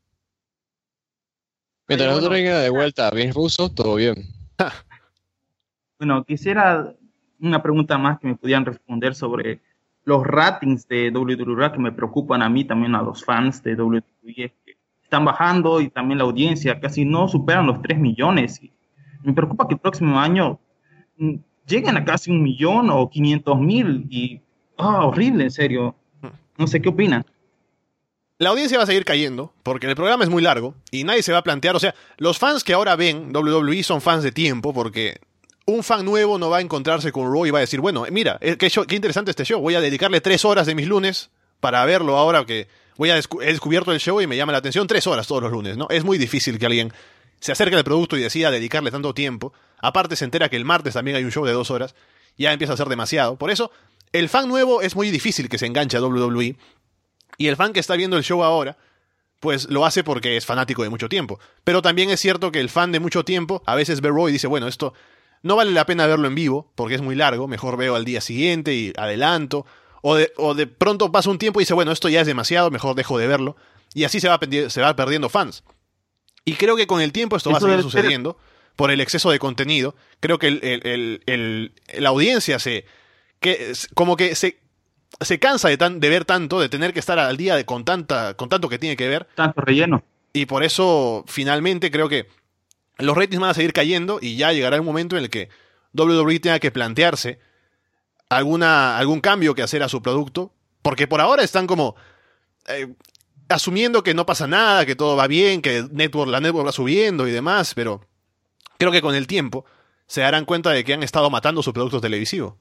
Mientras Oye, nosotros bueno, venga de vuelta bien ruso, todo bien. Bueno, quisiera una pregunta más que me pudieran responder sobre los ratings de W W E que me preocupan a mí, también a los fans de W W E, que están bajando y también la audiencia casi no superan los tres millones. Y me preocupa que el próximo año mm, lleguen a casi un millón o quinientos mil y ah, horrible, en serio. No sé qué opinan. La audiencia va a seguir cayendo, porque el programa es muy largo y nadie se va a plantear, o sea, los fans que ahora ven W W E son fans de tiempo, porque un fan nuevo no va a encontrarse con Raw y va a decir, bueno, mira, eh, qué, show- qué interesante este show, voy a dedicarle tres horas de mis lunes para verlo ahora que voy a descu- he descubierto el show y me llama la atención tres horas todos los lunes, ¿no? Es muy difícil que alguien se acerca al producto y decida dedicarle tanto tiempo, aparte se entera que el martes también hay un show de dos horas, ya empieza a ser demasiado. Por eso, el fan nuevo es muy difícil que se enganche a doble u doble u E, y el fan que está viendo el show ahora, pues lo hace porque es fanático de mucho tiempo. Pero también es cierto que el fan de mucho tiempo a veces ve Raw y dice, bueno, esto no vale la pena verlo en vivo, porque es muy largo, mejor veo al día siguiente y adelanto, o de, o de pronto pasa un tiempo y dice, bueno, esto ya es demasiado, mejor dejo de verlo, y así se va, se va perdiendo fans. Y creo que con el tiempo esto va a seguir sucediendo, por el exceso de contenido. Creo que el, el, el, el, la audiencia se, que, como que se, se cansa de, tan, de ver tanto, de tener que estar al día de, con, tanta, con tanto que tiene que ver. Tanto relleno. Y por eso, finalmente, creo que los ratings van a seguir cayendo y ya llegará un momento en el que doble u doble u E tenga que plantearse alguna, algún cambio que hacer a su producto, porque por ahora están como eh, asumiendo que no pasa nada, que todo va bien, que network, la network va subiendo y demás, pero creo que con el tiempo se darán cuenta de que han estado matando su producto televisivo.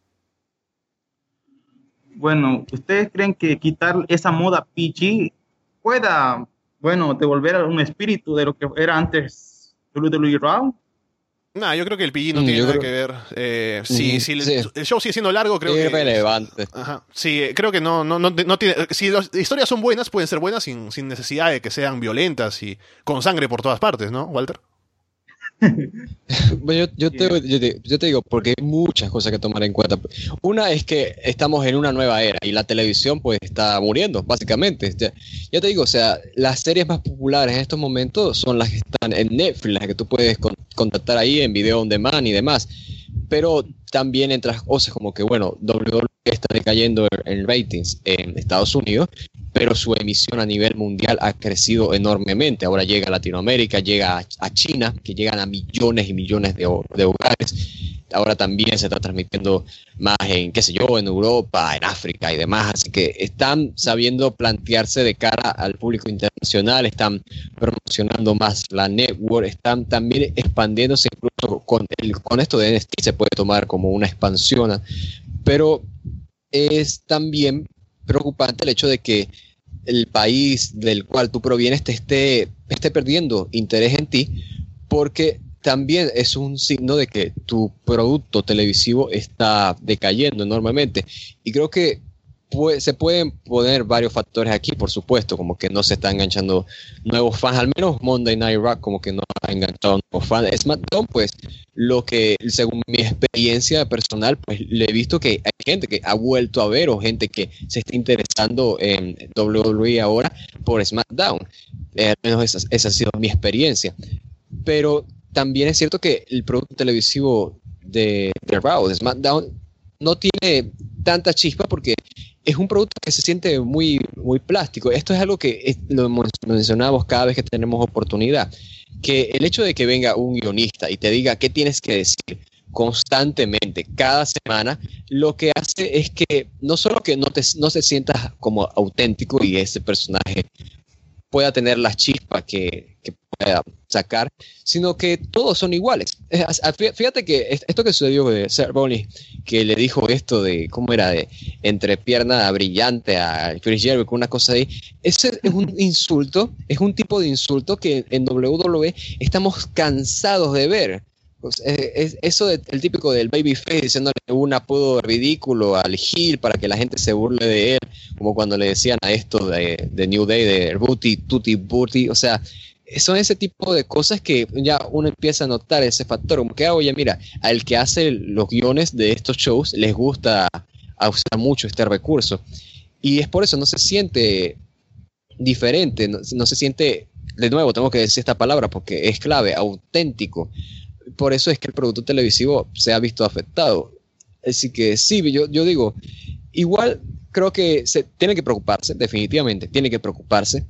Bueno, ¿ustedes creen que quitar esa moda P G pueda, bueno, devolver un espíritu de lo que era antes doble u doble u E Raw? No, yo creo que el P G no Mm, tiene yo nada creo- que ver. Eh, si, Mm, si el, sí. el show sigue siendo largo, creo que... Irrelevante. Ajá. Sí, creo que no, no, no, no tiene... Si las historias son buenas, pueden ser buenas sin, sin necesidad de que sean violentas y con sangre por todas partes, ¿no, Walter? Bueno, yo, yo, te, yo, te, yo te digo, porque hay muchas cosas que tomar en cuenta. Una es que estamos en una nueva era y la televisión pues está muriendo, básicamente. Ya, ya te digo, o sea, las series más populares en estos momentos son las que están en Netflix, las que tú puedes con, contactar ahí en video on demand y demás. Pero también entras cosas como que, bueno, doble u doble u E está decayendo en ratings en Estados Unidos, pero su emisión a nivel mundial ha crecido enormemente. Ahora llega a Latinoamérica, llega a, a China, que llegan a millones y millones de, ho- de hogares. Ahora también se está transmitiendo más en, qué sé yo, en Europa, en África y demás. Así que están sabiendo plantearse de cara al público internacional, están promocionando más la network, están también expandiéndose incluso con, el, con esto de N X T se puede tomar como una expansión, pero es también preocupante el hecho de que el país del cual tú provienes te esté, esté perdiendo interés en ti, porque también es un signo de que tu producto televisivo está decayendo enormemente. Y creo que puede, se pueden poner varios factores aquí, por supuesto, como que no se están enganchando nuevos fans, al menos Monday Night Raw como que no ha enganchado nuevos fans. SmackDown, pues, lo que, según mi experiencia personal, pues le he visto que hay gente que ha vuelto a ver o gente que se está interesando en doble u doble u E ahora por SmackDown. Eh, al menos esa, esa ha sido mi experiencia. Pero también es cierto que el producto televisivo de, de Raw, de SmackDown, no tiene tanta chispa porque es un producto que se siente muy, muy plástico. Esto es algo que es, lo mencionamos cada vez que tenemos oportunidad, que el hecho de que venga un guionista y te diga qué tienes que decir constantemente, cada semana, lo que hace es que no solo que no te, no te sientas como auténtico y ese personaje pueda tener las chispas que, que pueda sacar, sino que todos son iguales. Fíjate que esto que sucedió de Seth Rollins, que le dijo esto de, ¿cómo era? De entrepierna brillante a Chris Jericho, una cosa ahí. Ese es un insulto, es un tipo de insulto que en doble u doble u E estamos cansados de ver. Pues, eh, es eso de, el típico del babyface diciéndole un apodo ridículo al heel para que la gente se burle de él, como cuando le decían a esto de, de New Day, de Booty, Tutti, Booty, o sea, son ese tipo de cosas que ya uno empieza a notar ese factor, como que, ah, oye, mira, al que hace los guiones de estos shows les gusta a usar mucho este recurso, y es por eso no se siente diferente, no, no se siente, de nuevo, tengo que decir esta palabra porque es clave, auténtico. Por eso es que el producto televisivo se ha visto afectado. Así que sí, yo, yo digo, igual creo que se tiene que preocuparse, definitivamente, tiene que preocuparse,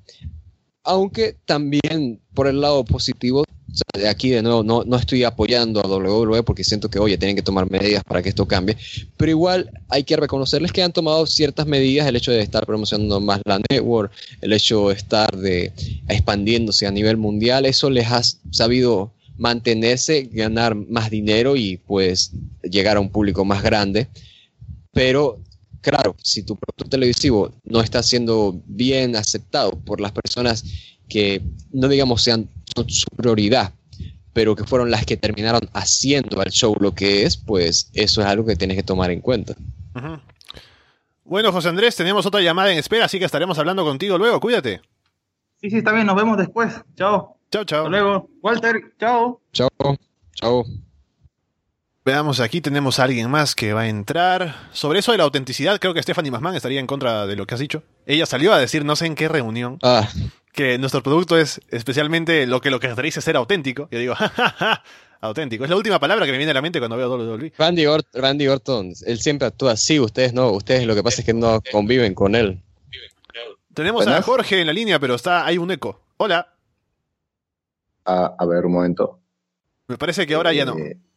aunque también por el lado positivo, o sea, de aquí de nuevo no, no estoy apoyando a doble u doble u E porque siento que, oye, tienen que tomar medidas para que esto cambie, pero igual hay que reconocerles que han tomado ciertas medidas, el hecho de estar promocionando más la network, el hecho de estar de, expandiéndose a nivel mundial, eso les ha sabido mantenerse, ganar más dinero y pues llegar a un público más grande, pero claro, si tu producto televisivo no está siendo bien aceptado por las personas que no digamos sean son su prioridad, pero que fueron las que terminaron haciendo al show lo que es, pues eso es algo que tienes que tomar en cuenta. Uh-huh. Bueno, José Andrés, tenemos otra llamada en espera, así que estaremos hablando contigo luego. Cuídate. Sí, sí, está bien, nos vemos después. Chao. Chao, chao. Hasta luego. Walter, chao. Chao, chao. Veamos, aquí tenemos a alguien más que va a entrar. Sobre eso de la autenticidad, creo que Stephanie Masman estaría en contra de lo que has dicho. Ella salió a decir, no sé en qué reunión, Ah, que nuestro producto es especialmente lo que lo que caracteriza es ser auténtico. Yo digo, jajaja, auténtico. Es la última palabra que me viene a la mente cuando veo doble u doble u E. Randy, Or- Randy Orton, él siempre actúa así, ustedes no, ustedes lo que pasa es que no conviven con él. Tenemos a Buenas. Jorge en la línea, pero está hay un eco. Hola. A, a ver, un momento. Me parece que ahora ya no. Eh,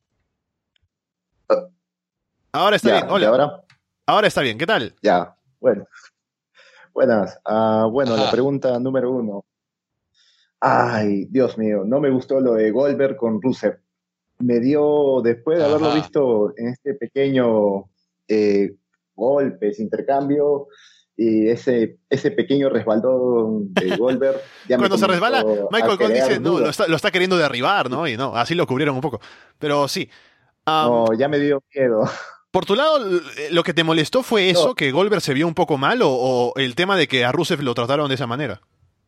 Ahora está ya, bien. Hola. ¿y ahora? Ahora está bien. ¿Qué tal? Ya, bueno. Buenas. Ah, bueno, Ajá. la pregunta número uno. Ay, Dios mío, no me gustó lo de Goldberg con Rusev. Me dio, después de haberlo Ajá. visto en este pequeño eh, golpe, ese intercambio, y ese, ese pequeño resbaldón de Goldberg, ya me Cuando se comenzó resbala, a Michael Cole crear dice, no, lo dudas. está, lo está queriendo derribar, ¿no? Y no, así lo cubrieron un poco. Pero sí. Am, No, ya me dio miedo. Por tu lado, l- lo que te molestó fue eso, No. que Goldberg se vio un poco mal, o, o el tema de que a Rusev lo trataron de esa manera.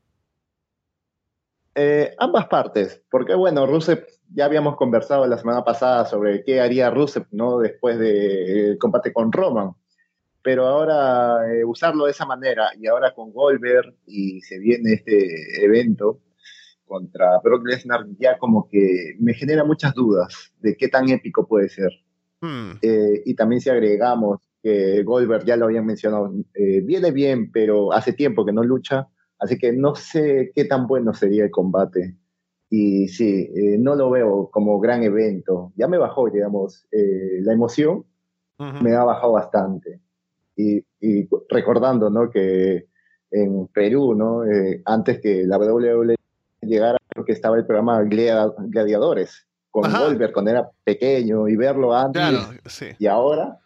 Eh, ambas partes, porque bueno, Rusev, ya habíamos conversado la semana pasada sobre qué haría Rusev, ¿no? Después del combate con Roman, pero ahora eh, usarlo de esa manera y ahora con Goldberg y se viene este evento contra Brock Lesnar, ya como que me genera muchas dudas de qué tan épico puede ser. Hmm. Eh, y también si agregamos que Goldberg, ya lo habían mencionado, eh, viene bien, pero hace tiempo que no lucha, así que no sé qué tan bueno sería el combate. Y sí, eh, no lo veo como gran evento. Ya me bajó, digamos, eh, la emoción Ujú. me ha bajado bastante. Y, y recordando, ¿no? Que en Perú, ¿no? Eh, antes que la W W E llegara, creo que estaba el programa Glea- Gladiadores, con Ajá. Goldberg cuando era pequeño, y verlo antes Claro, sí. y ahora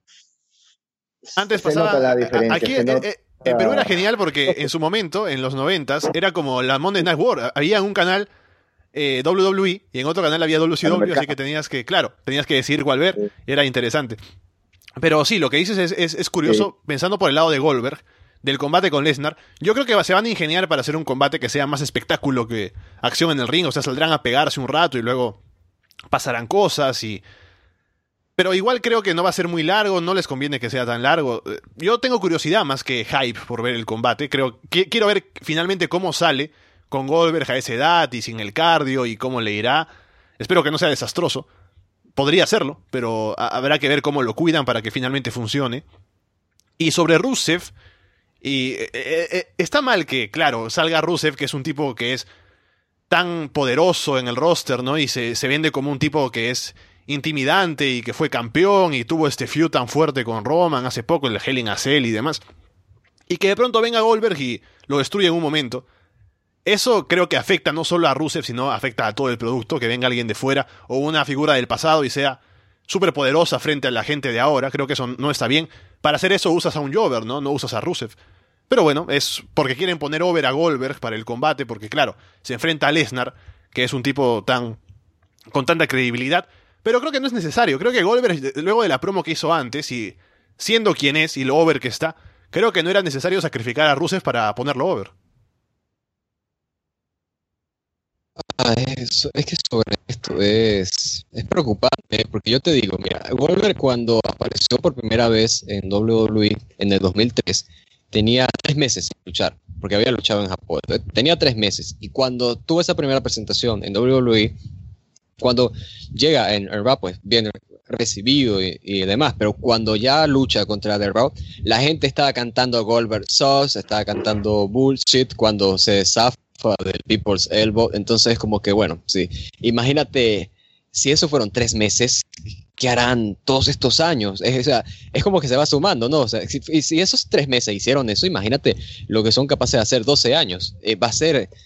Antes se pasaba. nota la a- diferencia. Aquí se eh, nota- eh, en Perú era genial porque en su momento, en los noventas, era como la Monday Night War. Había en un canal eh, W W E y en otro canal había W C W, Bueno, así que tenías que, claro, tenías que decidir cuál ver. Sí. Y era interesante. Pero sí, lo que dices es, es, es curioso, pensando por el lado de Goldberg, del combate con Lesnar. Yo creo que va- se van a ingeniar para hacer un combate que sea más espectáculo que acción en el ring. O sea, saldrán a pegarse un rato y luego pasarán cosas y... Pero igual creo que no va a ser muy largo, no les conviene que sea tan largo. Eh, Yo tengo curiosidad más que hype por ver el combate. Creo que quiero ver finalmente cómo sale con Goldberg a esa edad y sin el cardio y cómo le irá. Espero que no sea desastroso. Podría serlo, pero ha- habrá que ver cómo lo cuidan para que finalmente funcione. Y sobre Rusev, y eh, eh, eh, está mal que, claro, salga Rusev, que es un tipo que es tan poderoso en el roster, ¿no? Y se, se vende como un tipo que es intimidante y que fue campeón y tuvo este feud tan fuerte con Roman hace poco, el Hell in a Cell y demás. Y que de pronto venga Goldberg y lo destruye en un momento. Eso creo que afecta no solo a Rusev, sino afecta a todo el producto, que venga alguien de fuera o una figura del pasado y sea súper poderosa frente a la gente de ahora. Creo que eso no está bien. Para hacer eso usas a un Jobber, ¿no? No usas a Rusev. Pero bueno, es porque quieren poner over a Goldberg para el combate, porque claro, se enfrenta a Lesnar, que es un tipo tan con tanta credibilidad. Pero creo que no es necesario. Creo que Goldberg, luego de la promo que hizo antes y siendo quien es y lo over que está, creo que no era necesario sacrificar a Rusev para ponerlo over. Ah, eso, es que sobre esto es, es preocupante, porque yo te digo, mira, Goldberg cuando apareció por primera vez en W W E en el dos mil tres, tenía tres meses sin luchar, porque había luchado en Japón, tenía tres meses, y cuando tuvo esa primera presentación en W W E, cuando llega en, en Raw, pues bien recibido y, y demás, pero cuando ya lucha contra The Raw, la gente estaba cantando Goldberg Sauce, estaba cantando Bullshit cuando se zafa del People's Elbow, entonces como que bueno, sí, imagínate si eso fueron tres meses, ¿qué harán todos estos años? Es, o sea, es como que se va sumando, ¿no? O sea, si, si esos tres meses hicieron eso, imagínate lo que son capaces de hacer doce años, eh, va a ser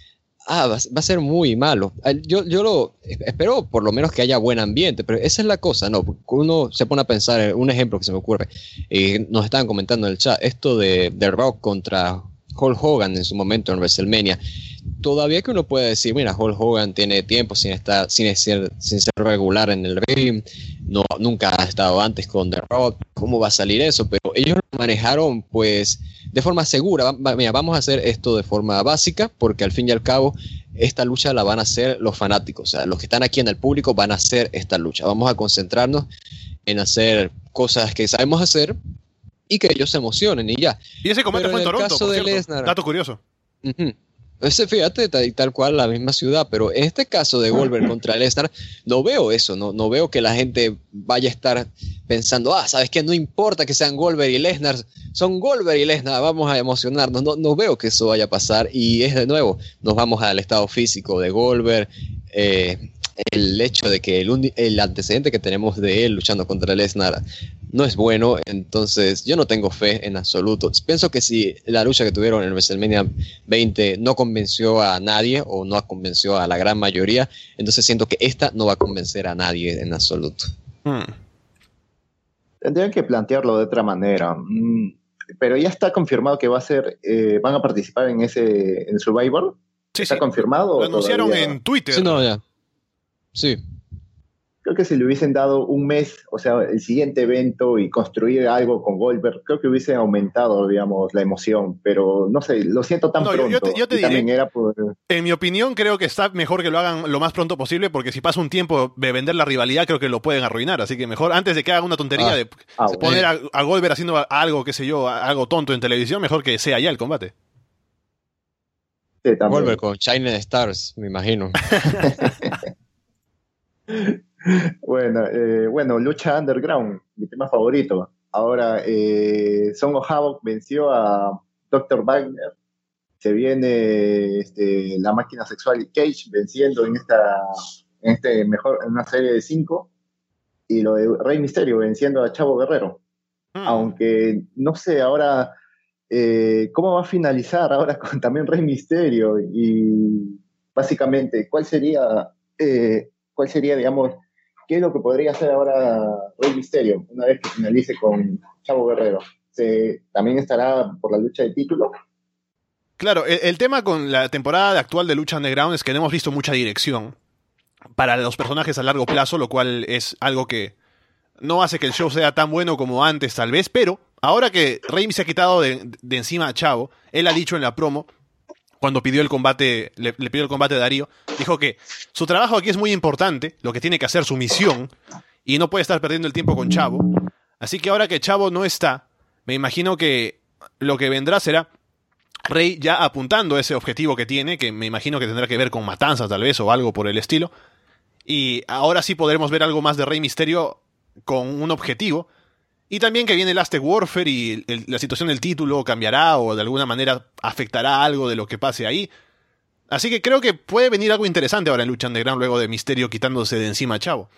ah, va, va a ser muy malo. Yo, yo lo espero por lo menos que haya buen ambiente, pero esa es la cosa, ¿no? Uno se pone a pensar, un ejemplo que se me ocurre, eh, nos estaban comentando en el chat, esto de, de Rock contra Hulk Hogan en su momento en WrestleMania. Todavía que uno puede decir, mira, Hulk Hogan tiene tiempo sin estar, sin ser, sin ser regular en el ring, no, nunca ha estado antes con The Rock, ¿cómo va a salir eso? Pero ellos lo manejaron pues de forma segura. Mira, vamos a hacer esto de forma básica, porque al fin y al cabo esta lucha la van a hacer los fanáticos, o sea, los que están aquí en el público van a hacer esta lucha. Vamos a concentrarnos en hacer cosas que sabemos hacer y que ellos se emocionen y ya. Y ese combate fue en Toronto, caso por de cierto. Lesnar, Dato curioso. Uh-huh. Ese, fíjate, tal, tal cual la misma ciudad, pero en este caso de Goldberg contra Lesnar, no veo eso, no, no veo que la gente vaya a estar pensando, ah, ¿sabes qué? No importa que sean Goldberg y Lesnar, son Goldberg y Lesnar, vamos a emocionarnos, no, no veo que eso vaya a pasar, y es de nuevo, nos vamos al estado físico de Goldberg, eh, el hecho de que el, el antecedente que tenemos de él luchando contra Lesnar no es bueno, entonces yo no tengo fe en absoluto. Pienso que si la lucha que tuvieron en WrestleMania veinte no convenció a nadie o no convenció a la gran mayoría, entonces siento que esta no va a convencer a nadie en absoluto. Hmm. Tendrían que plantearlo de otra manera. Mm, pero ya está confirmado que va a ser, eh, van a participar en ese en Survivor. Sí, ¿Está sí. confirmado? Lo anunciaron todavía? en Twitter. Sí, no, ya. Sí. Creo que si le hubiesen dado un mes, o sea, el siguiente evento y construir algo con Goldberg, creo que hubiese aumentado, digamos, la emoción. Pero no sé, lo siento tan No, yo- pronto. yo te- yo te Y diré- también era por... En mi opinión, creo que está mejor que lo hagan lo más pronto posible, porque si pasa un tiempo de vender la rivalidad, creo que lo pueden arruinar. Así que mejor, antes de que hagan una tontería Ah. de Ah, de bueno. poner a, a Goldberg haciendo algo, qué sé yo, algo tonto en televisión, mejor que sea ya el combate. Sí, también. Goldberg con Shining Stars, me imagino. Bueno, eh, bueno, lucha underground, mi tema favorito. Ahora, eh, Song of Havoc venció a doctor Wagner. Se viene este, la máquina sexual Cage venciendo en esta, en este mejor, en una serie de cinco. Y lo de Rey Misterio venciendo a Chavo Guerrero. Hmm. Aunque no sé ahora eh, cómo va a finalizar ahora con también Rey Misterio. Y básicamente, ¿cuál sería, eh, cuál sería, digamos, qué es lo que podría hacer ahora Rey Misterio una vez que finalice con Chavo Guerrero? ¿Se, ¿También estará por la lucha de título? Claro, el, el tema con la temporada actual de Lucha Underground es que no hemos visto mucha dirección para los personajes a largo plazo, lo cual es algo que no hace que el show sea tan bueno como antes, tal vez, pero ahora que Rey se ha quitado de, de encima a Chavo, él ha dicho en la promo, cuando pidió el combate, le, le pidió el combate a Darío, dijo que su trabajo aquí es muy importante, lo que tiene que hacer, su misión, y no puede estar perdiendo el tiempo con Chavo. Así que ahora que Chavo no está, me imagino que lo que vendrá será Rey ya apuntando a ese objetivo que tiene, que me imagino que tendrá que ver con matanzas tal vez o algo por el estilo. Y ahora sí podremos ver algo más de Rey Misterio con un objetivo. Y también que viene el Aztec Warfare y el- la situación del título cambiará o de alguna manera afectará algo de lo que pase ahí. Así que creo que puede venir algo interesante ahora en Lucha Underground luego de Misterio quitándose de encima a Chavo.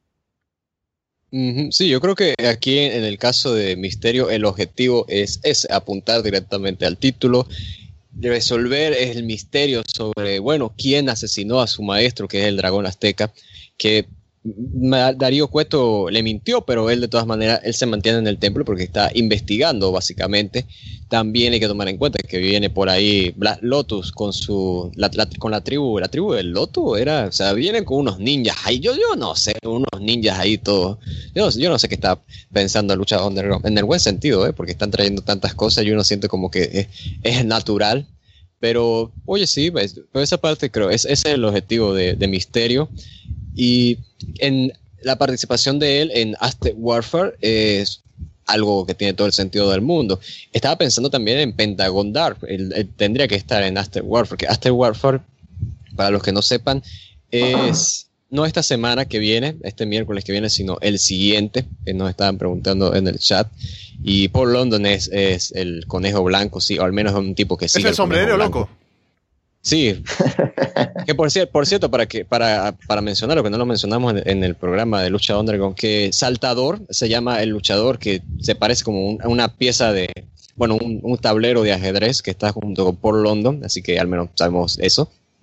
Ujú, sí, yo creo que aquí en el caso de Misterio el objetivo es, es apuntar directamente al título, resolver el misterio sobre, bueno, quién asesinó a su maestro, que es el dragón azteca, que Ma- Darío Cueto le mintió, pero él de todas maneras, él se mantiene en el templo porque está investigando básicamente. También hay que tomar en cuenta que viene por ahí Black Lotus con su la, la- con la tribu, la tribu del Loto era, o sea, vienen con unos ninjas ahí, yo, yo no sé, unos ninjas ahí todos. Yo, yo no sé qué está pensando Lucha Underground, en el buen sentido, ¿eh? Porque están trayendo tantas cosas y uno siente como que es, es natural. Pero, oye, sí, ves, por esa parte creo, es, ese es el objetivo de, de Misterio. Y en la participación de él en Aztec Warfare es algo que tiene todo el sentido del mundo. Estaba pensando también en Pentagon Dark. Él, él tendría que estar en Aztec Warfare, que Aztec Warfare, para los que no sepan, es no esta semana que viene, este miércoles que viene, sino el siguiente, que nos estaban preguntando en el chat. Y Paul London es, es el conejo blanco, sí, o al menos es un tipo que sigue es el sombrerero loco. Sí, que por cierto, por cierto para que para, para mencionar lo que no lo mencionamos en, en el programa de Lucha Underground, que Saltador se llama el luchador que se parece como un- a una pieza de, bueno, un, un tablero de ajedrez que está junto con Paul London, así que al menos sabemos eso.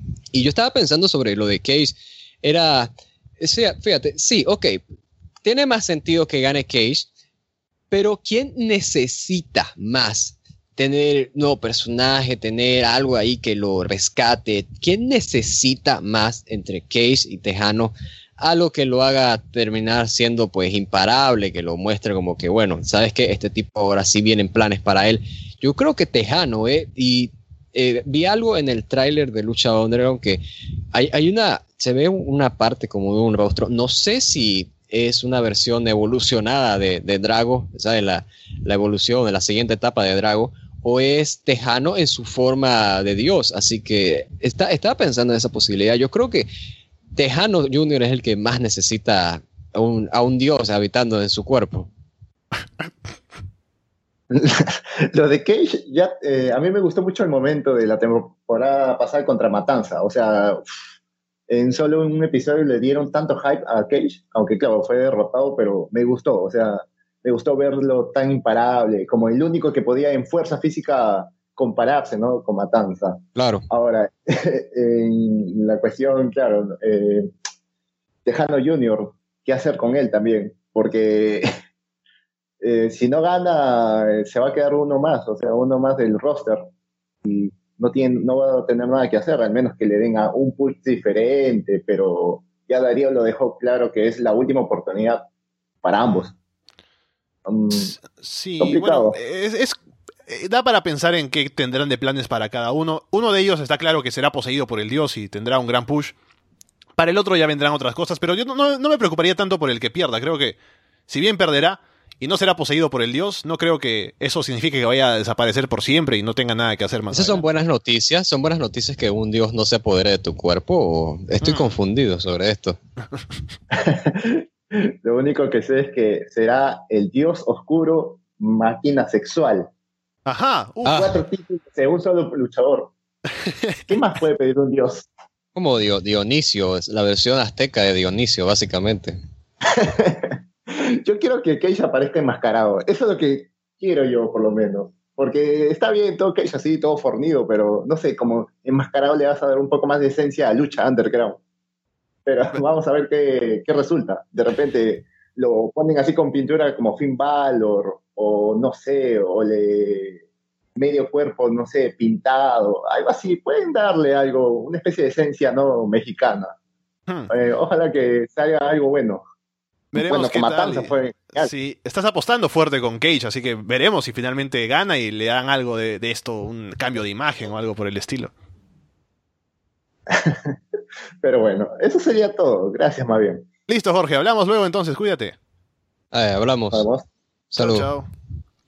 Y yo estaba pensando sobre lo de Cage. Era, o sea, fíjate, sí, ok, tiene más sentido que gane Cage, pero ¿quién necesita más tener nuevo personaje, tener algo ahí que lo rescate? ¿Quién necesita más entre Cage y Tejano? Algo que lo haga terminar siendo pues imparable, que lo muestre como que, bueno, ¿sabes qué? Este tipo ahora sí vienen planes para él. Yo creo que Tejano, ¿eh? Y eh, vi algo en el tráiler de Lucha Underground que hay, hay una, se ve una parte como de un rostro, no sé si es una versión evolucionada de, de Drago, ¿sabes? La, la evolución de la siguiente etapa de Drago, o es Tejano en su forma de Dios, así que está, estaba pensando en esa posibilidad. Yo creo que Tejano junior es el que más necesita a un, a un dios habitando en su cuerpo. Lo de Cage, ya, eh, a mí me gustó mucho el momento de la temporada pasada contra Matanza. O sea, en solo un episodio le dieron tanto hype a Cage, aunque claro, fue derrotado, pero me gustó. O sea, me gustó verlo tan imparable, como el único que podía en fuerza física compararse, ¿no? Con Matanza. Claro. Ahora, en la cuestión, claro, eh, Tejano junior, ¿qué hacer con él también? Porque eh, si no gana, eh, se va a quedar uno más, o sea, uno más del roster. Y no, tiene, no va a tener nada que hacer, al menos que le den a un push diferente, pero ya Darío lo dejó claro que es la última oportunidad para ambos. Um, sí, complicado. bueno, es, es da para pensar en qué tendrán de planes para cada uno. Uno de ellos está claro que será poseído por el dios y tendrá un gran push. Para el otro ya vendrán otras cosas, pero yo no, no, no me preocuparía tanto por el que pierda. Creo que si bien perderá y no será poseído por el dios, no creo que eso signifique que vaya a desaparecer por siempre y no tenga nada que hacer más. Esas son buenas noticias, son buenas noticias que un dios no se apodere de tu cuerpo, o estoy mm. confundido sobre esto. Lo único que sé es que será el dios oscuro máquina sexual. Ajá. Uh, ah. Cuatro títulos de un solo luchador. ¿Qué más puede pedir un dios? Como Dionisio, es la versión azteca de Dionisio, básicamente. Yo quiero que Cage aparezca enmascarado. Eso es lo que quiero yo, por lo menos. Porque está bien todo Cage así, todo fornido, pero no sé, como enmascarado le vas a dar un poco más de esencia a Lucha Underground. Pero vamos a ver qué, qué resulta. De repente lo ponen así con pintura como Finn Balor, o no sé, o le medio cuerpo, no sé, pintado, algo así. Pueden darle algo, una especie de esencia no mexicana. Hmm. Eh, ojalá que salga algo bueno. Veremos bueno, qué Matanza tal. Fue sí, estás apostando fuerte con Cage, así que veremos si finalmente gana y le dan algo de, de esto, un cambio de imagen o algo por el estilo. Pero bueno, eso sería todo. Gracias, más bien. Listo, Jorge. Hablamos luego entonces. Cuídate. Eh, hablamos. Hablamos. Saludos. Chao, chao.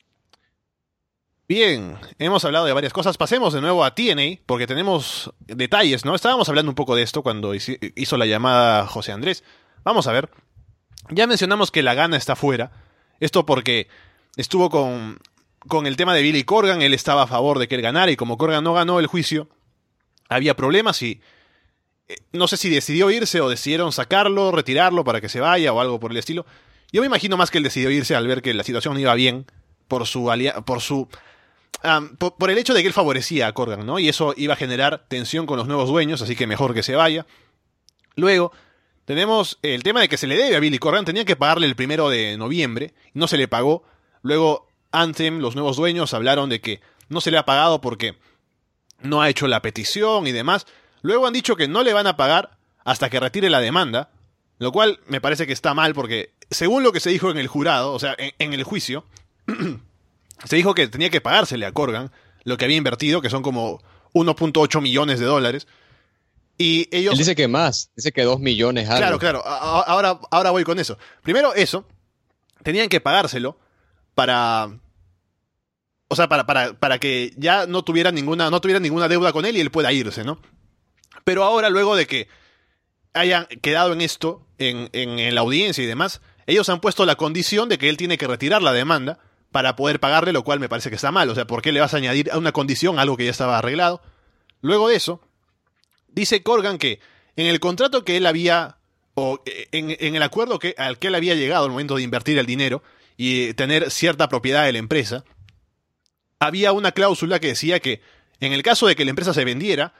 Bien, hemos hablado de varias cosas. Pasemos de nuevo a T N A, porque tenemos detalles, ¿no? Estábamos hablando un poco de esto cuando hizo la llamada José Andrés. Vamos a ver. Ya mencionamos que la gana está fuera. Esto porque estuvo con, con el tema de Billy Corgan. Él estaba a favor de que él ganara, y como Corgan no ganó el juicio, había problemas y eh, no sé si decidió irse o decidieron sacarlo, retirarlo para que se vaya o algo por el estilo. Yo me imagino más que él decidió irse al ver que la situación no iba bien por su alia- por su um, por, por el hecho de que él favorecía a Corgan, ¿no? Y eso iba a generar tensión con los nuevos dueños, así que mejor que se vaya. Luego tenemos el tema de que se le debe a Billy Corgan. Tenía que pagarle el primero de noviembre, no se le pagó. Luego Anthem, los nuevos dueños, hablaron de que no se le ha pagado porque no ha hecho la petición y demás. Luego han dicho que no le van a pagar hasta que retire la demanda, lo cual me parece que está mal porque, según lo que se dijo en el jurado, o sea, en, en el juicio, se dijo que tenía que pagársele a Corgan lo que había invertido, que son como uno punto ocho millones de dólares. Y ellos... Él dice que más, dice que dos millones algo. Claro, claro, a- ahora, ahora voy con eso. Primero eso, tenían que pagárselo para... O sea, para, para, para que ya no tuviera ninguna, no tuviera ninguna deuda con él y él pueda irse, ¿no? Pero ahora, luego de que hayan quedado en esto, en, en, en la audiencia y demás, ellos han puesto la condición de que él tiene que retirar la demanda para poder pagarle, lo cual me parece que está mal. O sea, ¿por qué le vas a añadir a una condición algo que ya estaba arreglado? Luego de eso, dice Corgan que en el contrato que él había, o en, en el acuerdo que, al que él había llegado al momento de invertir el dinero y tener cierta propiedad de la empresa, había una cláusula que decía que en el caso de que la empresa se vendiera,